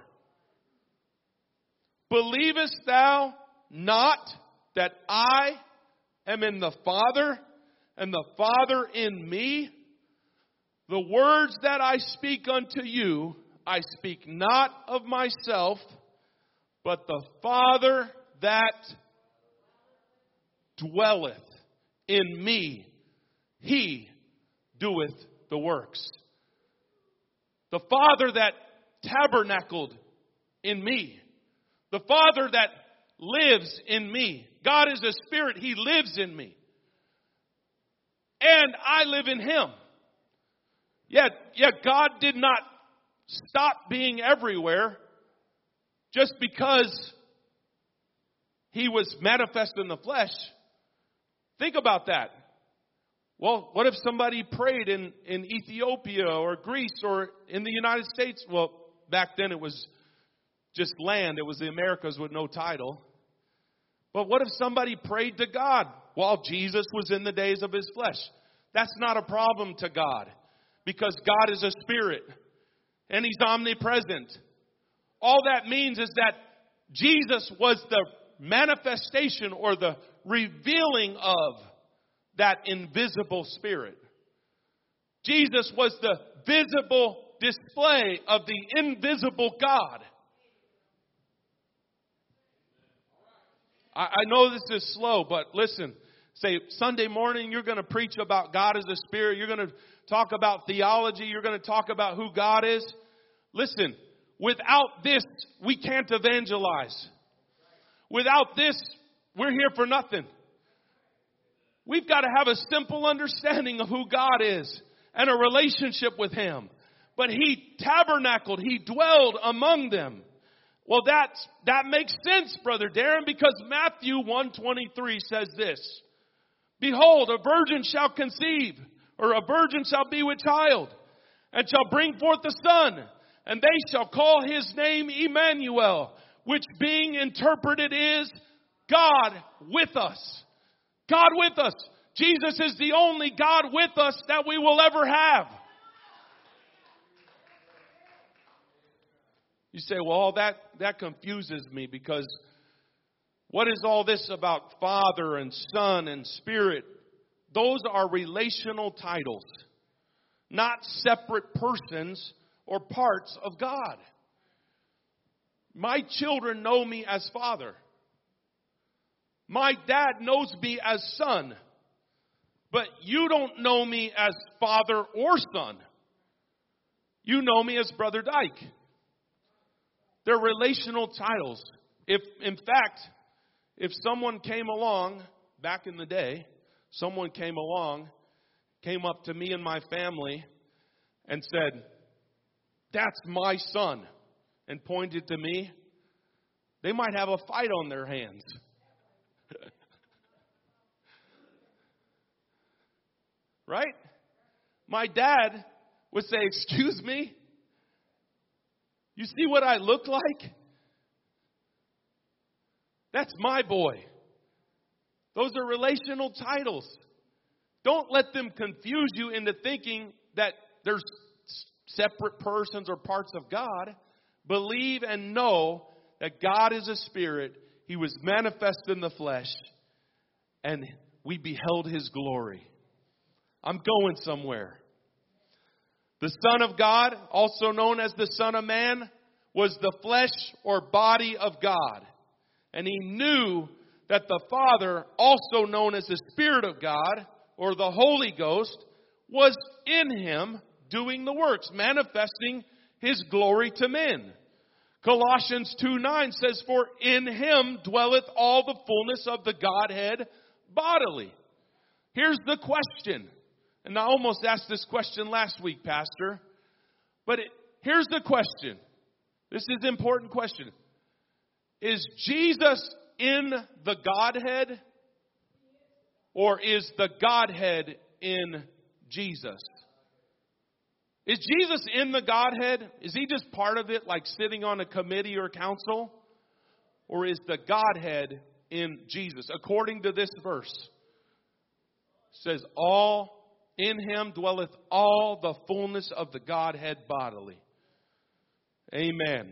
Believest thou not that I am in the Father, and the Father in me? The words that I speak unto you, I speak not of myself, but the Father that dwelleth in me, he doeth the works. The Father that tabernacled in me. The Father that lives in me. God is a spirit. He lives in me. and I live in him. Yet God did not stop being everywhere just because he was manifest in the flesh. Think about that. Well, what if somebody prayed in Ethiopia or Greece or in the United States? Well, back then it was just land. It was the Americas with no title. But what if somebody prayed to God while Jesus was in the days of his flesh? That's not a problem to God, because God is a spirit and he's omnipresent. All that means is that Jesus was the manifestation or the revealing of that invisible spirit. Jesus was the visible display of the invisible God. I know this is slow, but listen. Say, Sunday morning, you're going to preach about God as a spirit. You're going to talk about theology. You're going to talk about who God is. Listen, without this, we can't evangelize. Without this, we're here for nothing. We've got to have a simple understanding of who God is and a relationship with him. But he tabernacled, he dwelled among them. Well, that makes sense, Brother Darren, because Matthew 1:23 says this. Behold, a virgin shall conceive, or a virgin shall be with child, and shall bring forth a son, and they shall call his name Emmanuel, which being interpreted is God with us. God with us. Jesus is the only God with us that we will ever have. You say, well, that confuses me, because what is all this about Father and Son and Spirit? Those are relational titles, not separate persons or parts of God. My children know me as Father. My dad knows me as Son. But you don't know me as Father or Son. You know me as Brother Dyke. They're relational titles. If someone came along back in the day, came up to me and my family and said, "That's my son," and pointed to me, they might have a fight on their hands. Right? My dad would say, "Excuse me? You see what I look like? That's my boy." Those are relational titles. Don't let them confuse you into thinking that there's separate persons or parts of God. Believe and know that God is a spirit. He was manifest in the flesh, and we beheld his glory. I'm going somewhere. The Son of God, also known as the Son of Man, was the flesh or body of God. And he knew that the Father, also known as the Spirit of God, or the Holy Ghost, was in him doing the works, manifesting his glory to men. Colossians 2:9 says, "For in him dwelleth all the fullness of the Godhead bodily." Here's the question. And I almost asked this question last week, Pastor. But here's the question. This is an important question. Is Jesus in the Godhead? Or is the Godhead in Jesus? Is Jesus in the Godhead? Is he just part of it, like sitting on a committee or council? Or is the Godhead in Jesus? According to this verse, it says, in him dwelleth all the fullness of the Godhead bodily. Amen.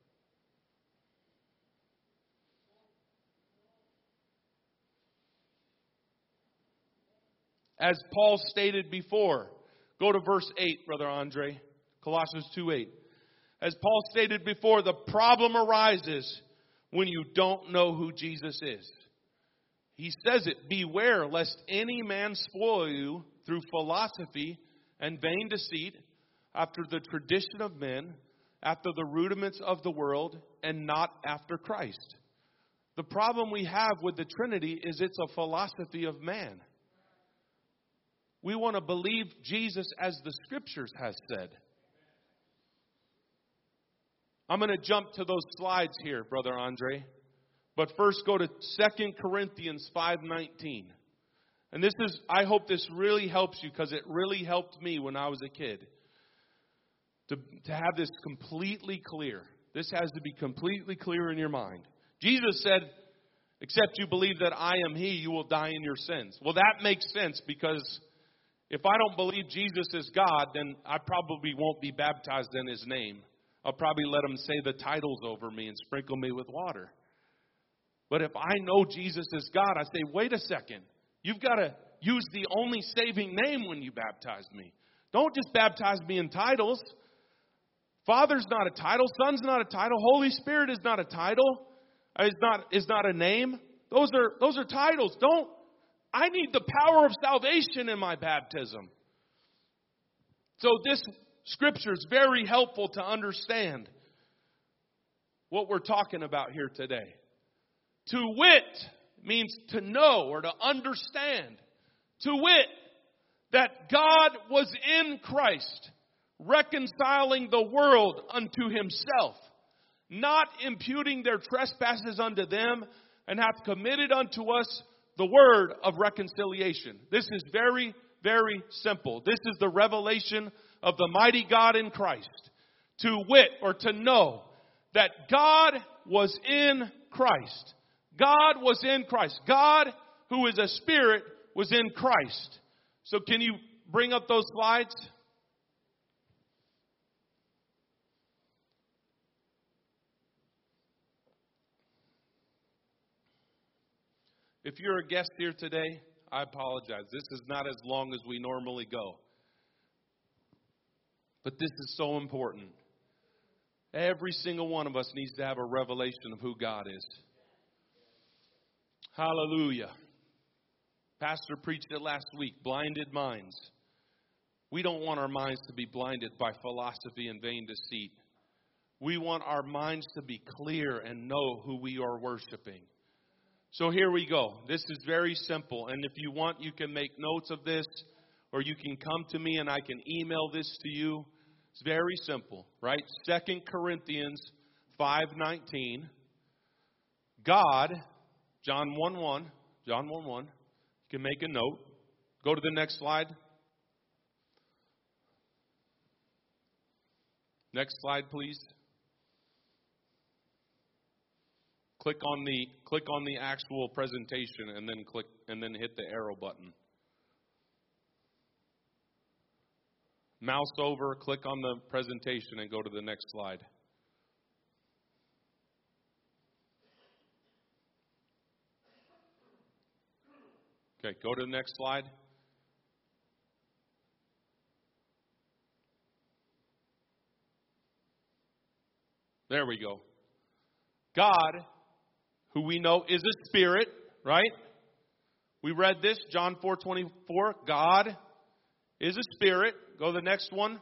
As Paul stated before, go to verse 8, Brother Andre, Colossians 2:8. As Paul stated before, the problem arises when you don't know who Jesus is. He says it, "Beware lest any man spoil you through philosophy and vain deceit, after the tradition of men, after the rudiments of the world, and not after Christ." The problem we have with the Trinity is it's a philosophy of man. We want to believe Jesus as the Scriptures has said. I'm going to jump to those slides here, Brother Andre. But first go to 2 Corinthians 5:19. And this is, I hope this really helps you, because it really helped me when I was a kid. To have this completely clear. This has to be completely clear in your mind. Jesus said, except you believe that I am He, you will die in your sins. Well, that makes sense, because if I don't believe Jesus is God, then I probably won't be baptized in His name. I'll probably let Him say the titles over me and sprinkle me with water. But if I know Jesus is God, I say, wait a second. You've got to use the only saving name when you baptize me. Don't just baptize me in titles. Father's not a title. Son's not a title. Holy Spirit is not a title. Is not a name. Those are titles. I need the power of salvation in my baptism. So this Scripture is very helpful to understand what we're talking about here today. To wit means to know or to understand. To wit, that God was in Christ, reconciling the world unto Himself, not imputing their trespasses unto them, and hath committed unto us the word of reconciliation. This is very, very simple. This is the revelation of the mighty God in Christ. To wit, or to know, that God was in Christ. God was in Christ. God, who is a spirit, was in Christ. So can you bring up those slides? If you're a guest here today, I apologize. This is not as long as we normally go. But this is so important. Every single one of us needs to have a revelation of who God is. Hallelujah. Pastor preached it last week, blinded minds. We don't want our minds to be blinded by philosophy and vain deceit. We want our minds to be clear and know who we are worshiping. So here we go. This is very simple. And if you want, you can make notes of this, or you can come to me and I can email this to you. It's very simple, right? 2 Corinthians 5:19. God, John 1:1. You can make a note. Go to the next slide. Next slide, please. Click on the actual presentation and then hit the arrow button. Mouse over, click on the presentation and go to the next slide. Okay, go to the next slide. There we go. God, who we know is a spirit, right? We read this, John 4:24. God is a spirit. Go to the next one.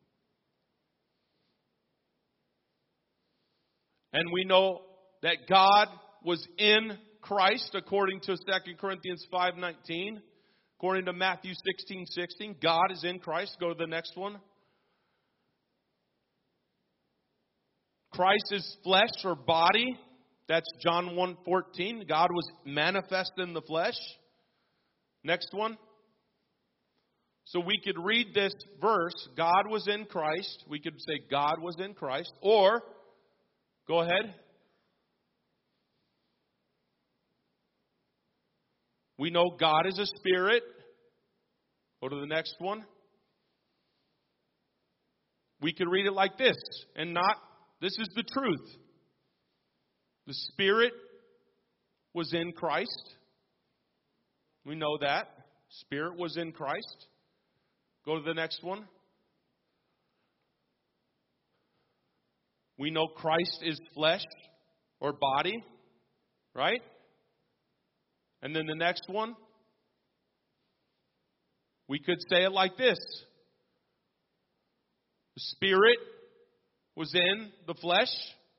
And we know that God was in Christ, according to 2 Corinthians 5:19. According to Matthew 16:16, God is in Christ. Go to the next one. Christ is flesh or body. That's John 1:14. God was manifest in the flesh. Next one. So we could read this verse, God was in Christ. We could say God was in Christ. Or, go ahead. We know God is a spirit. Go to the next one. We could read it like this, and not, this is the truth. The Spirit was in Christ. We know that. Spirit was in Christ. Go to the next one. We know Christ is flesh or body, right? And then the next one. We could say it like this. The Spirit was in the flesh,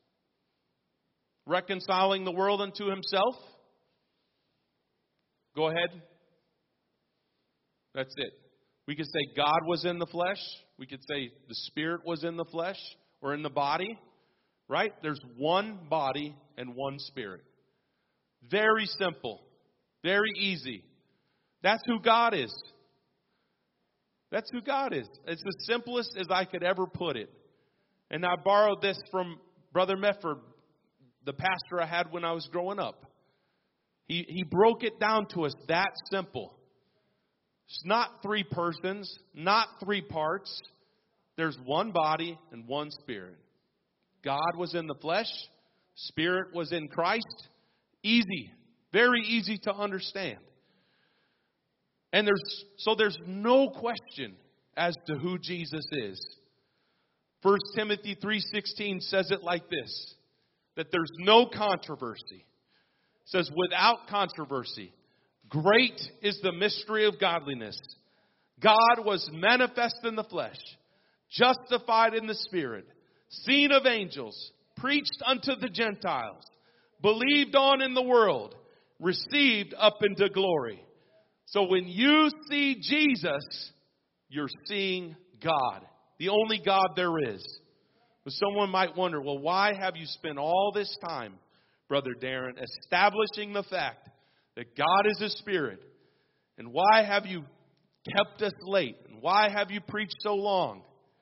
reconciling the world unto Himself. Go ahead. That's it. We could say God was in the flesh. We could say the Spirit was in the flesh or in the body. Right? There's one body and one Spirit. Very simple. Very easy. That's who God is. That's who God is. It's the simplest as I could ever put it. And I borrowed this from Brother Mefford, the pastor I had when I was growing up. He broke it down to us that simple. It's not three persons, not three parts. There's one body and one Spirit. God was in the flesh. Spirit was in Christ. Easy. Very easy to understand. And there's no question as to who Jesus is. 1 Timothy 3:16 says it like this, that there's no controversy. It says, without controversy, great is the mystery of godliness. God was manifest in the flesh, justified in the Spirit, seen of angels, preached unto the Gentiles, believed on in the world, received up into glory. So when you see Jesus, you're seeing God, the only God there is. But someone might wonder, well, why have you spent all this time, Brother Darren, establishing the fact that God is a Spirit? And why have you kept us late? And why have you preached so long?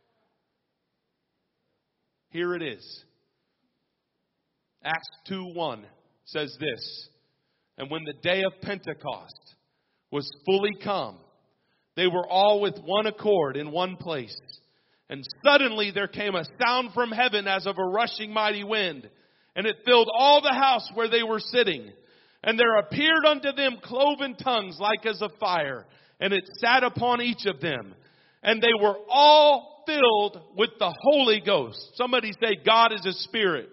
Here it is. Acts 2:1 says this, and when the day of Pentecost was fully come, they were all with one accord in one place. And suddenly there came a sound from heaven as of a rushing mighty wind, and it filled all the house where they were sitting. And there appeared unto them cloven tongues like as of fire, and it sat upon each of them. And they were all filled with the Holy Ghost. Somebody say, God is a Spirit.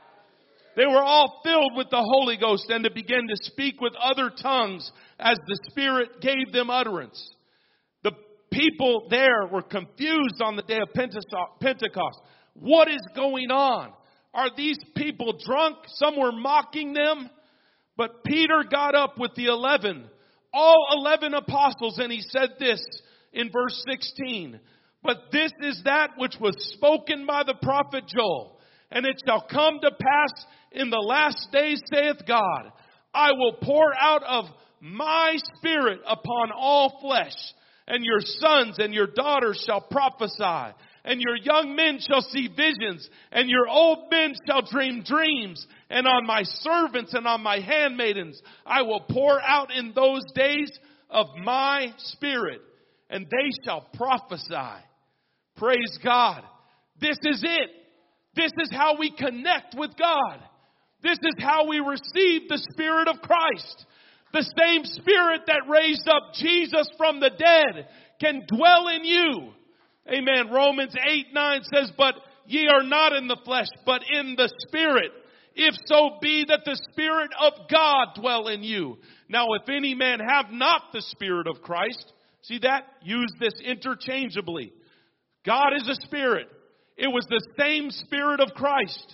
They were all filled with the Holy Ghost and to begin to speak with other tongues as the Spirit gave them utterance. The people there were confused on the day of Pentecost. What is going on? Are these people drunk? Some were mocking them. But Peter got up with the 11, all 11 apostles, and he said this in verse 16. But this is that which was spoken by the prophet Joel. And it shall come to pass in the last days, saith God, I will pour out of my Spirit upon all flesh, and your sons and your daughters shall prophesy, and your young men shall see visions, and your old men shall dream dreams, and on my servants and on my handmaidens I will pour out in those days of my Spirit, and they shall prophesy. Praise God. This is it. This is how we connect with God. This is how we receive the Spirit of Christ. The same Spirit that raised up Jesus from the dead can dwell in you. Amen. Romans 8:9 says, but ye are not in the flesh, but in the Spirit. If so be that the Spirit of God dwell in you. Now, if any man have not the Spirit of Christ, see that? Use this interchangeably. God is a Spirit. It was the same Spirit of Christ.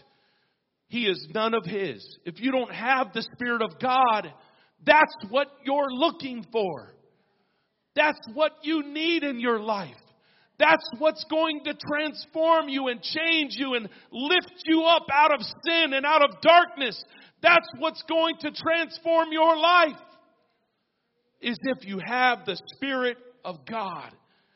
He is none of His. If you don't have the Spirit of God, that's what you're looking for. That's what you need in your life. That's what's going to transform you and change you and lift you up out of sin and out of darkness. That's what's going to transform your life. Is if you have the Spirit of God.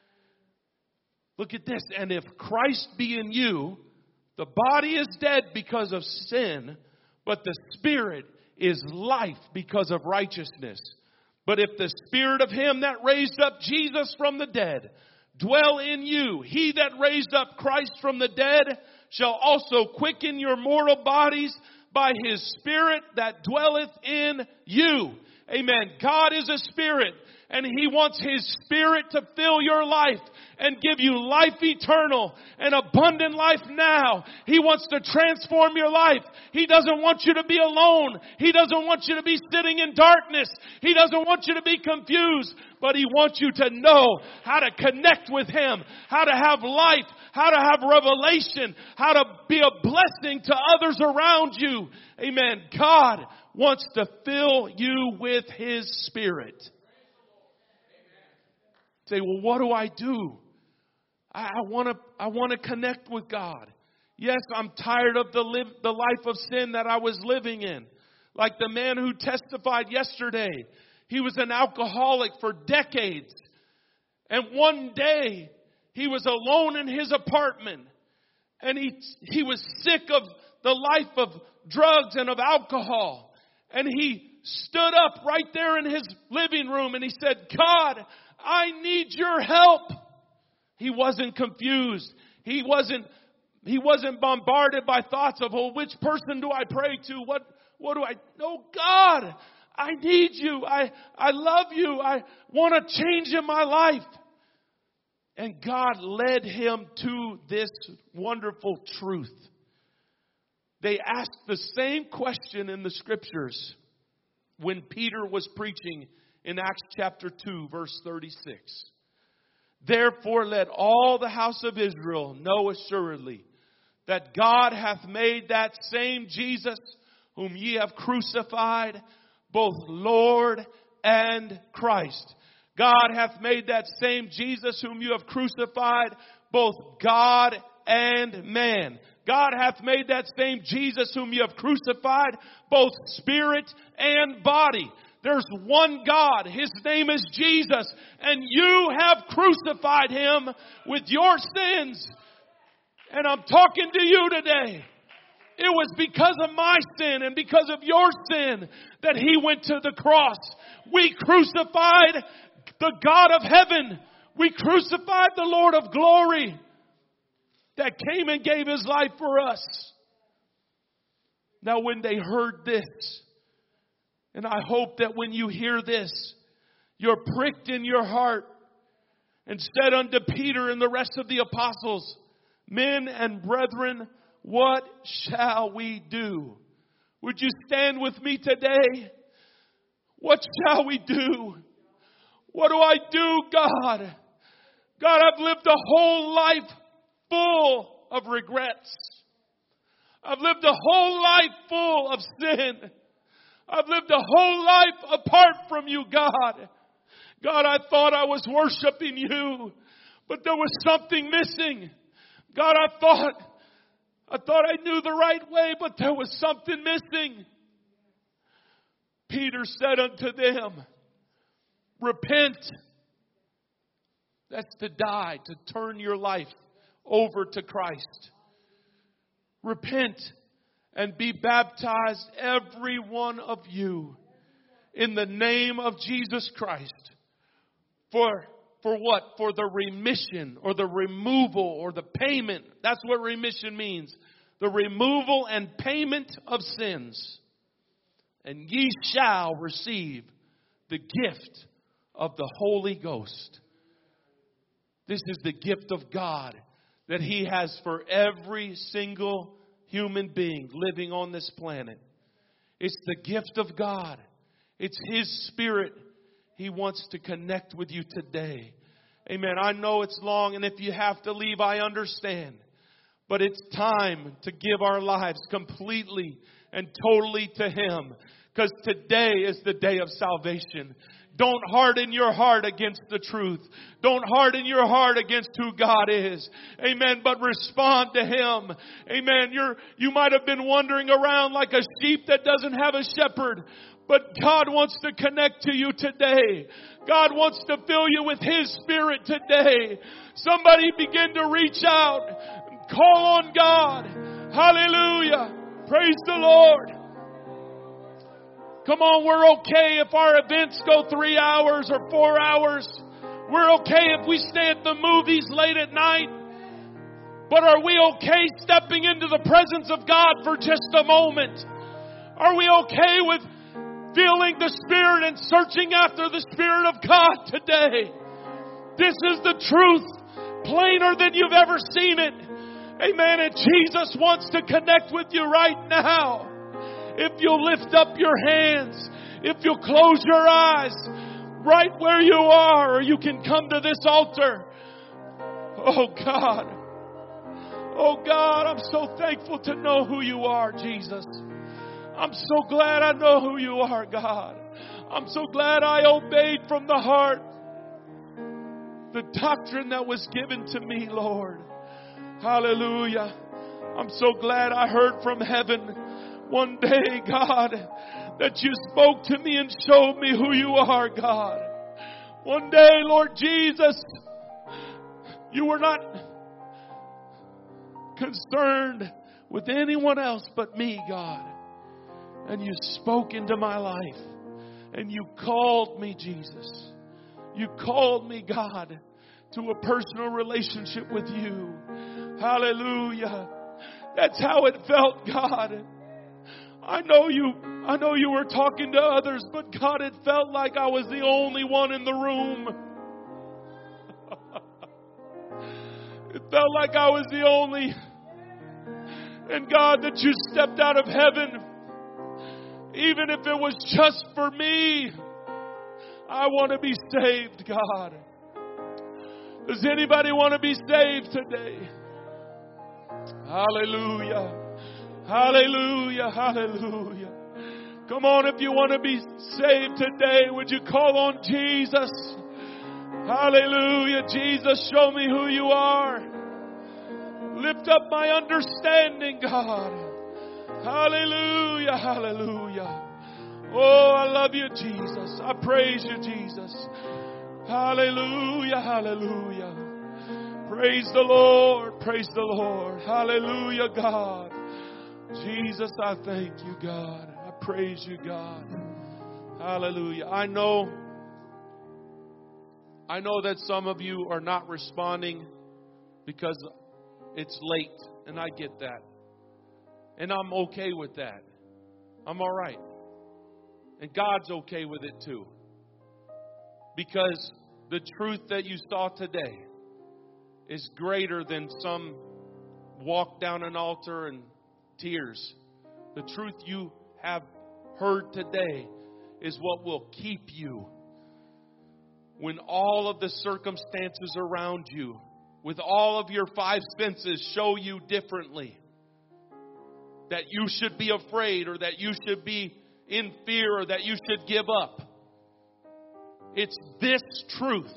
Look at this. And if Christ be in you, the body is dead because of sin, but the Spirit is life because of righteousness. But if the Spirit of Him that raised up Jesus from the dead dwell in you, He that raised up Christ from the dead shall also quicken your mortal bodies by His Spirit that dwelleth in you. Amen. God is a Spirit, and He wants His Spirit to fill your life and give you life eternal and abundant life now. He wants to transform your life. He doesn't want you to be alone. He doesn't want you to be sitting in darkness. He doesn't want you to be confused, but He wants you to know how to connect with Him, how to have life, how to have revelation, how to be a blessing to others around you. Amen. God wants to fill you with His Spirit. say, well, what do I do? I want to connect with God. Yes, I'm tired of the life of sin that I was living in. Like the man who testified yesterday. He was an alcoholic for decades. And one day, he was alone in his apartment. And he was sick of the life of drugs and of alcohol. And he stood up right there in his living room and he said, God, I need your help. He wasn't confused. He wasn't bombarded by thoughts of, well, which person do I pray to? What do I? No, God, I need you. I love you. I want to change in my life. And God led him to this wonderful truth. They asked the same question in the scriptures when Peter was preaching in Acts chapter 2, verse 36. Therefore let all the house of Israel know assuredly that God hath made that same Jesus whom ye have crucified, both Lord and Christ. God hath made that same Jesus whom you have crucified, both God and man. God hath made that same Jesus whom you have crucified, both spirit and body. There's one God. His name is Jesus. And you have crucified him with your sins. And I'm talking to you today. It was because of my sin and because of your sin that he went to the cross. We crucified the God of heaven. We crucified the Lord of glory that came and gave his life for us. Now when they heard this, and I hope that when you hear this, you're pricked in your heart and said unto Peter and the rest of the apostles, men and brethren, what shall we do? Would you stand with me today? What shall we do? What do I do, God? God, I've lived a whole life full of regrets. I've lived a whole life full of sin. I've lived a whole life apart from you, God. God, I thought I was worshiping you, but there was something missing. God, I thought I knew the right way, but there was something missing. Peter said unto them, repent. That's to die, to turn your life over to Christ. Repent and be baptized, every one of you, in the name of Jesus Christ. For what? For the remission or the removal or the payment. That's what remission means. The removal and payment of sins. And ye shall receive the gift of the Holy Ghost. This is the gift of God that he has for every single human being living on this planet. It's the gift of God. It's his Spirit. He wants to connect with you today. Amen. I know it's long, and if you have to leave, I understand. But it's time to give our lives completely and totally to him. Because today is the day of salvation. Don't harden your heart against the truth. Don't harden your heart against who God is. Amen. But respond to him. Amen. You might have been wandering around like a sheep that doesn't have a shepherd. But God wants to connect to you today. God wants to fill you with his Spirit today. Somebody begin to reach out. Call on God. Hallelujah. Praise the Lord. Come on, we're okay if our events go 3 hours or 4 hours. We're okay if we stay at the movies late at night. But are we okay stepping into the presence of God for just a moment? Are we okay with feeling the Spirit and searching after the Spirit of God today? This is the truth, plainer than you've ever seen it. Amen. And Jesus wants to connect with you right now. If you'll lift up your hands, if you'll close your eyes right where you are, or you can come to this altar. Oh God. Oh God, I'm so thankful to know who you are, Jesus. I'm so glad I know who you are, God. I'm so glad I obeyed from the heart. the doctrine that was given to me, Lord. Hallelujah. I'm so glad I heard from heaven one day, God, that you spoke to me and showed me who you are, God. One day, Lord Jesus, you were not concerned with anyone else but me, God. And you spoke into my life. And you called me, Jesus. You called me, God, to a personal relationship with you. Hallelujah. That's how it felt, God. I know you were talking to others, but God, it felt like I was the only one in the room. It felt like I was the only. And God, that you stepped out of heaven, even if it was just for me. I want to be saved, God. Does anybody want to be saved today? Hallelujah. Hallelujah. Hallelujah. Come on, if you want to be saved today, would you call on Jesus? Hallelujah. Jesus, show me who you are. Lift up my understanding, God. Hallelujah. Hallelujah. Oh, I love you, Jesus. I praise you, Jesus. Hallelujah. Hallelujah. Praise the Lord. Praise the Lord. Hallelujah, God. Jesus, I thank you, God. I praise you, God. Hallelujah. I know that some of you are not responding because it's late, and I get that. And I'm okay with that. I'm all right. And God's okay with it too. Because the truth that you saw today is greater than some walk down an altar and tears. The truth you have heard today is what will keep you when all of the circumstances around you, with all of your five senses, show you differently. That you should be afraid, or that you should be in fear, or that you should give up. It's this truth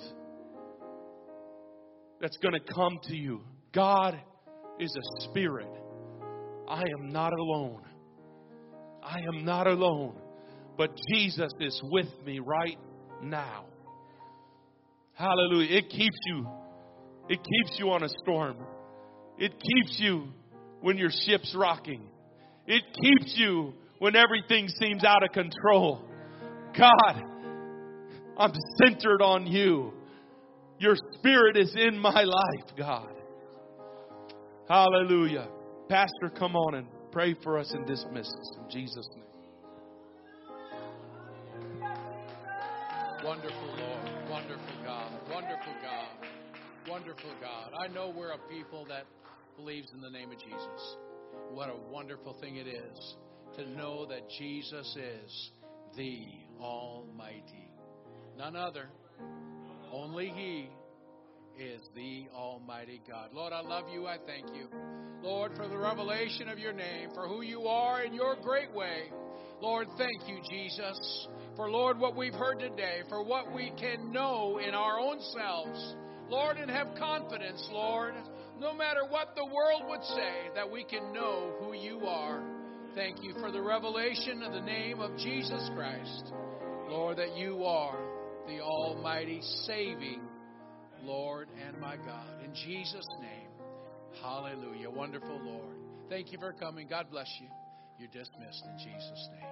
that's going to come to you. God is a spirit. I am not alone. I am not alone. But Jesus is with me right now. Hallelujah. It keeps you. It keeps you on a storm. It keeps you when your ship's rocking. It keeps you when everything seems out of control. God, I'm centered on you. Your spirit is in my life, God. Hallelujah. Pastor, come on and pray for us and dismiss us in Jesus' name. Wonderful Lord. Wonderful God. Wonderful God. Wonderful God. I know we're a people that believes in the name of Jesus. What a wonderful thing it is to know that Jesus is the Almighty. None other. Only He is the Almighty God. Lord, I love you. I thank you. Lord, for the revelation of your name, for who you are in your great way. Lord, thank you, Jesus, for, Lord, what we've heard today, for what we can know in our own selves. Lord, and have confidence, Lord, no matter what the world would say, that we can know who you are. Thank you for the revelation of the name of Jesus Christ. Lord, that you are the Almighty saving Lord and my God. In Jesus' name, hallelujah. Wonderful Lord. Thank you for coming. God bless you. You're dismissed in Jesus' name.